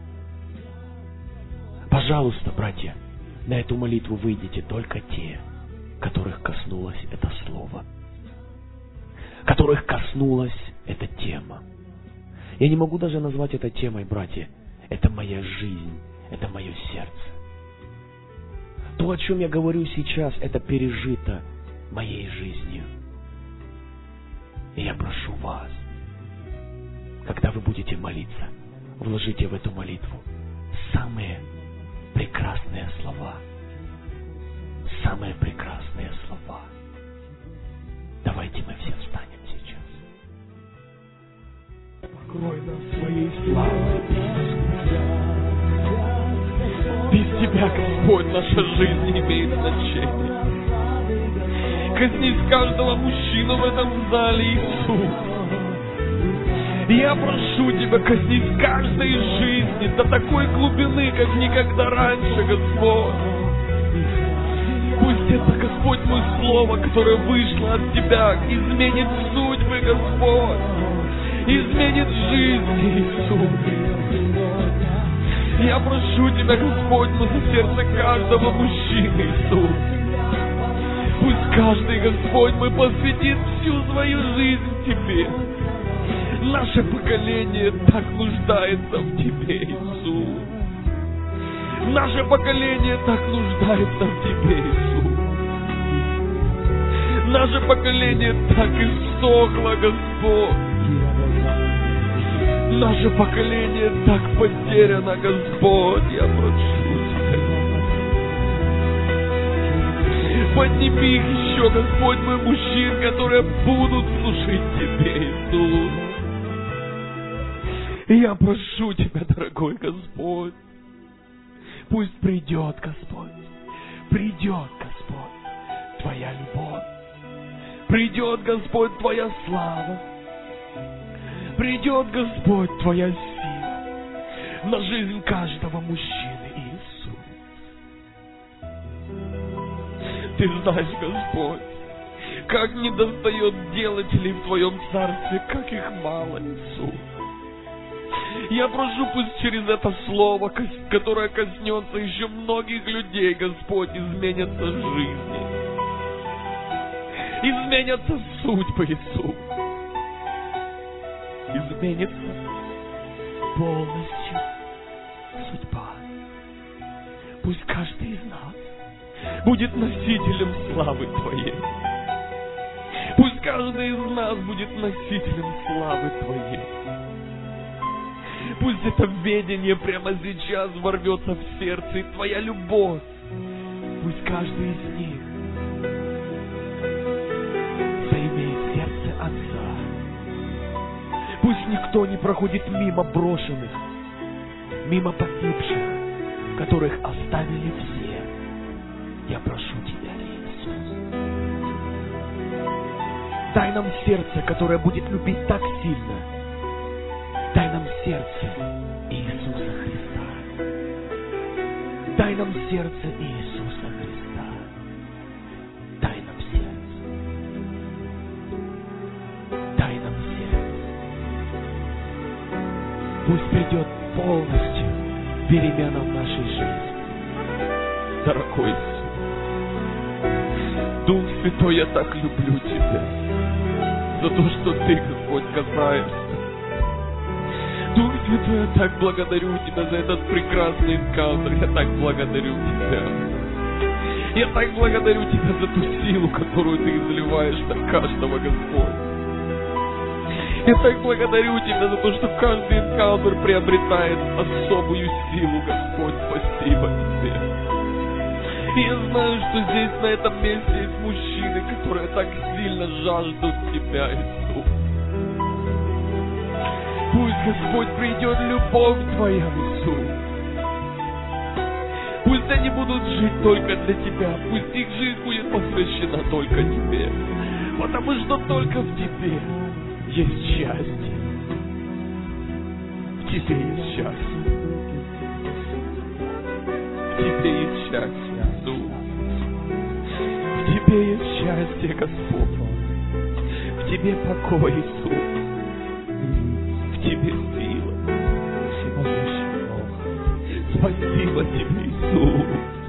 Пожалуйста, братья, на эту молитву выйдите только те, которых коснулось это слово, которых коснулась эта тема. Я не могу даже назвать это темой, братья. Это моя жизнь, это мое сердце. То, о чем я говорю сейчас, это пережито моей жизнью. И я прошу вас, когда вы будете молиться, вложите в эту молитву самые прекрасные слова. Самые прекрасные слова. Давайте мы все встанем сейчас. Покрой нас своей славой. Без Тебя, Господь, наша жизнь не имеет значения. Коснись каждого мужчину в этом зале, Иисус. Я прошу Тебя, коснись каждой жизни до такой глубины, как никогда раньше, Господь. Пусть это, Господь, мое слово, которое вышло от Тебя, изменит судьбы, Господь. Изменит жизнь, Иисус. Я прошу Тебя, Господь, мой, за сердце каждого мужчины, Иисус. Пусть каждый, Господь, мой, посвятит всю свою жизнь Тебе. Наше поколение так нуждается в Тебе, Иисус. Наше поколение так нуждается в Тебе, Иисус. Наше поколение так иссохло, Господь. Наше поколение так потеряно, Господь. Я прошу Тебя. Подними их еще, Господь, мой, мужчин, которые будут служить Тебе, Иисус. Я прошу Тебя, дорогой Господь. Пусть придет, Господь, придет, Господь, Твоя любовь, придет, Господь, Твоя слава, придет, Господь, Твоя сила на жизнь каждого мужчины, Иисус. Ты знаешь, Господь, как недостает делателей в Твоем Царстве, как их мало, Иисус. Я прошу, пусть через это слово, которое коснется еще многих людей, Господь, изменятся жизни. Изменятся судьбы, Иисус. Изменится полностью судьба. Пусть каждый из нас будет носителем славы Твоей. Пусть каждый из нас будет носителем славы Твоей. Пусть это ведение прямо сейчас ворвется в сердце, и Твоя любовь. Пусть каждый из них заимеет сердце Отца. Пусть никто не проходит мимо брошенных, мимо погибших, которых оставили все. Я прошу Тебя, Иисус. Дай нам сердце, которое будет любить так сильно. Дай нам сердце Иисуса Христа. Дай нам сердце Иисуса Христа. Дай нам сердце. Дай нам сердце. Пусть придет полностью перемена в нашей жизни. Дорогой Иисус, Дух Святой, я так люблю Тебя за то, что Ты, Господь, касаешься. Дух Святой, я так благодарю Тебя за этот прекрасный энкаунтер. Я так благодарю Тебя. Я так благодарю Тебя за ту силу, которую Ты изливаешь на каждого, Господь. Я так благодарю Тебя за то, что каждый энкаунтер приобретает особую силу, Господь. Спасибо Тебе. И я знаю, что здесь, на этом месте, есть мужчины, которые так сильно жаждут Тебя, Иисус. Пусть, Господь, придет любовь Твоя, Иисус. Пусть они будут жить только для Тебя. Пусть их жизнь будет посвящена только Тебе. Потому что только в Тебе есть счастье. В Тебе есть счастье. В Тебе есть счастье, Иисус. В Тебе есть счастье, Господь. В Тебе покой, Иисус. В Тебе сила. Спасибо Тебе, Иисус.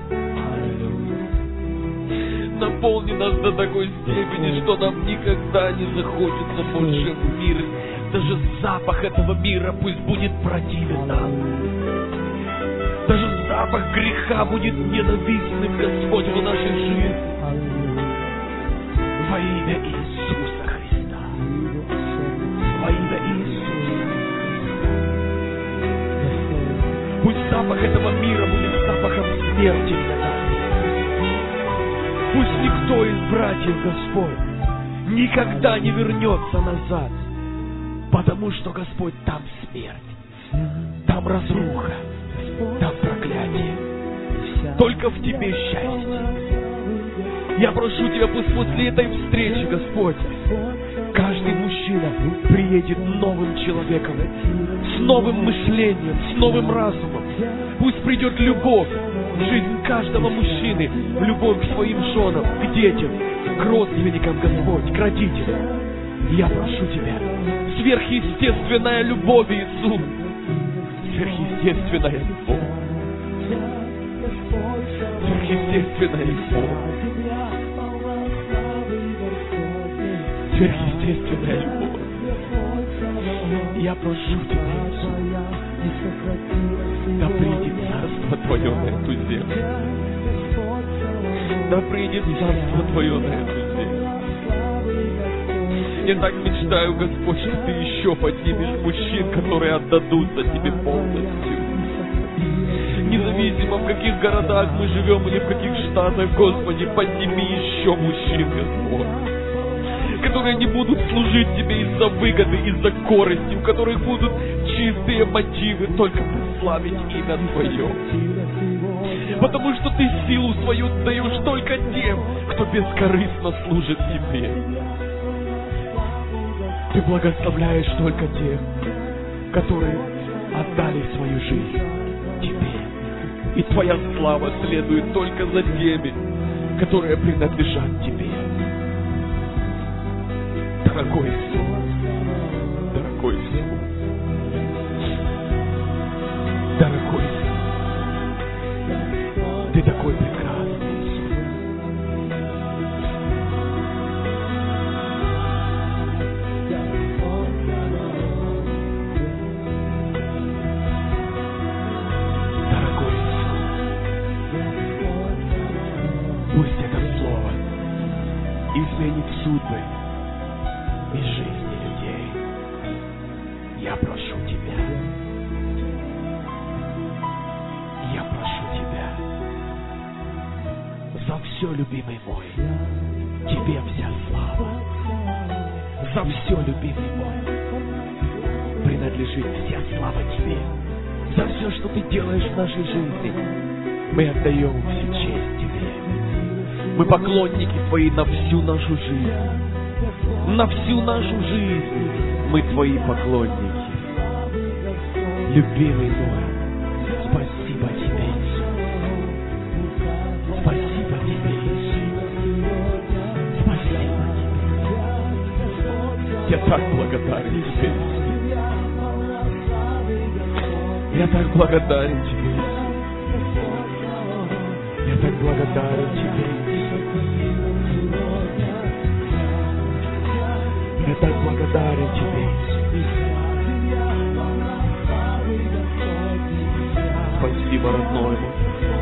Наполни нас до такой степени, что нам никогда не захочется больше в мир. Даже запах этого мира пусть будет противен нам. Даже запах греха будет ненавистным, Господь, в нашей жизни. Во имя Иисуса Христа. Во имя Иисуса. Пусть запах этого мира будет запахом смерти для нас. Пусть никто из братьев, Господь, никогда не вернется назад, потому что, Господь, там смерть, там разруха, там проклятие. Только в Тебе счастье. Я прошу Тебя, пусть после этой встречи, Господь, каждый мужчина приедет новым человеком, с новым мышлением, с новым разумом. Пусть придет любовь в жизнь каждого мужчины, любовь к своим женам, к детям, к родственникам, Господь, к родителям. Я прошу Тебя, сверхъестественная любовь, Иисус, сверхъестественная любовь, сверхъестественная любовь, сверхъестественная любовь. Я прошу Тебя, Иисус, да придет Царство Твое на эту землю. Да придет Царство Твое на эту землю. Я так мечтаю, Господь, что Ты еще поднимешь мужчин, которые отдадутся Тебе полностью. Независимо, в каких городах мы живем или в каких штатах, Господи, подними еще мужчин, Господь, которые не будут служить Тебе из-за выгоды, из-за корысти, у которых будут чистые мотивы только прославить имя Твое. Потому что Ты силу свою даешь только тем, кто бескорыстно служит Тебе. Ты благословляешь только тех, которые отдали свою жизнь Тебе. И Твоя слава следует только за теми, которые принадлежат Тебе. Дорогой Иисус, дорогой Иисус, дорогой Иисус, Ты такой прекрасный, Иисус. Дорогой Иисус, пусть это слово изменит судьбы из жизни людей. Я прошу Тебя. Я прошу Тебя. За все, любимый мой. Тебе вся слава. За все, любимый мой. Принадлежит вся слава Тебе. За все, что Ты делаешь в нашей жизни. Мы отдаем всю честь Тебе. Мы поклонники Твои на всю нашу жизнь. На всю нашу жизнь мы Твои поклонники. Любимый мой, спасибо Тебе, Иисус. Спасибо Тебе, Иисус. Спасибо Тебе. Я так благодарен Тебе, Иисус. Я так благодарен Тебе, Иисус. Я так благодарен Тебе, Иисус. Я так благодарен Тебе, Иисус. Спасибо, родной мой.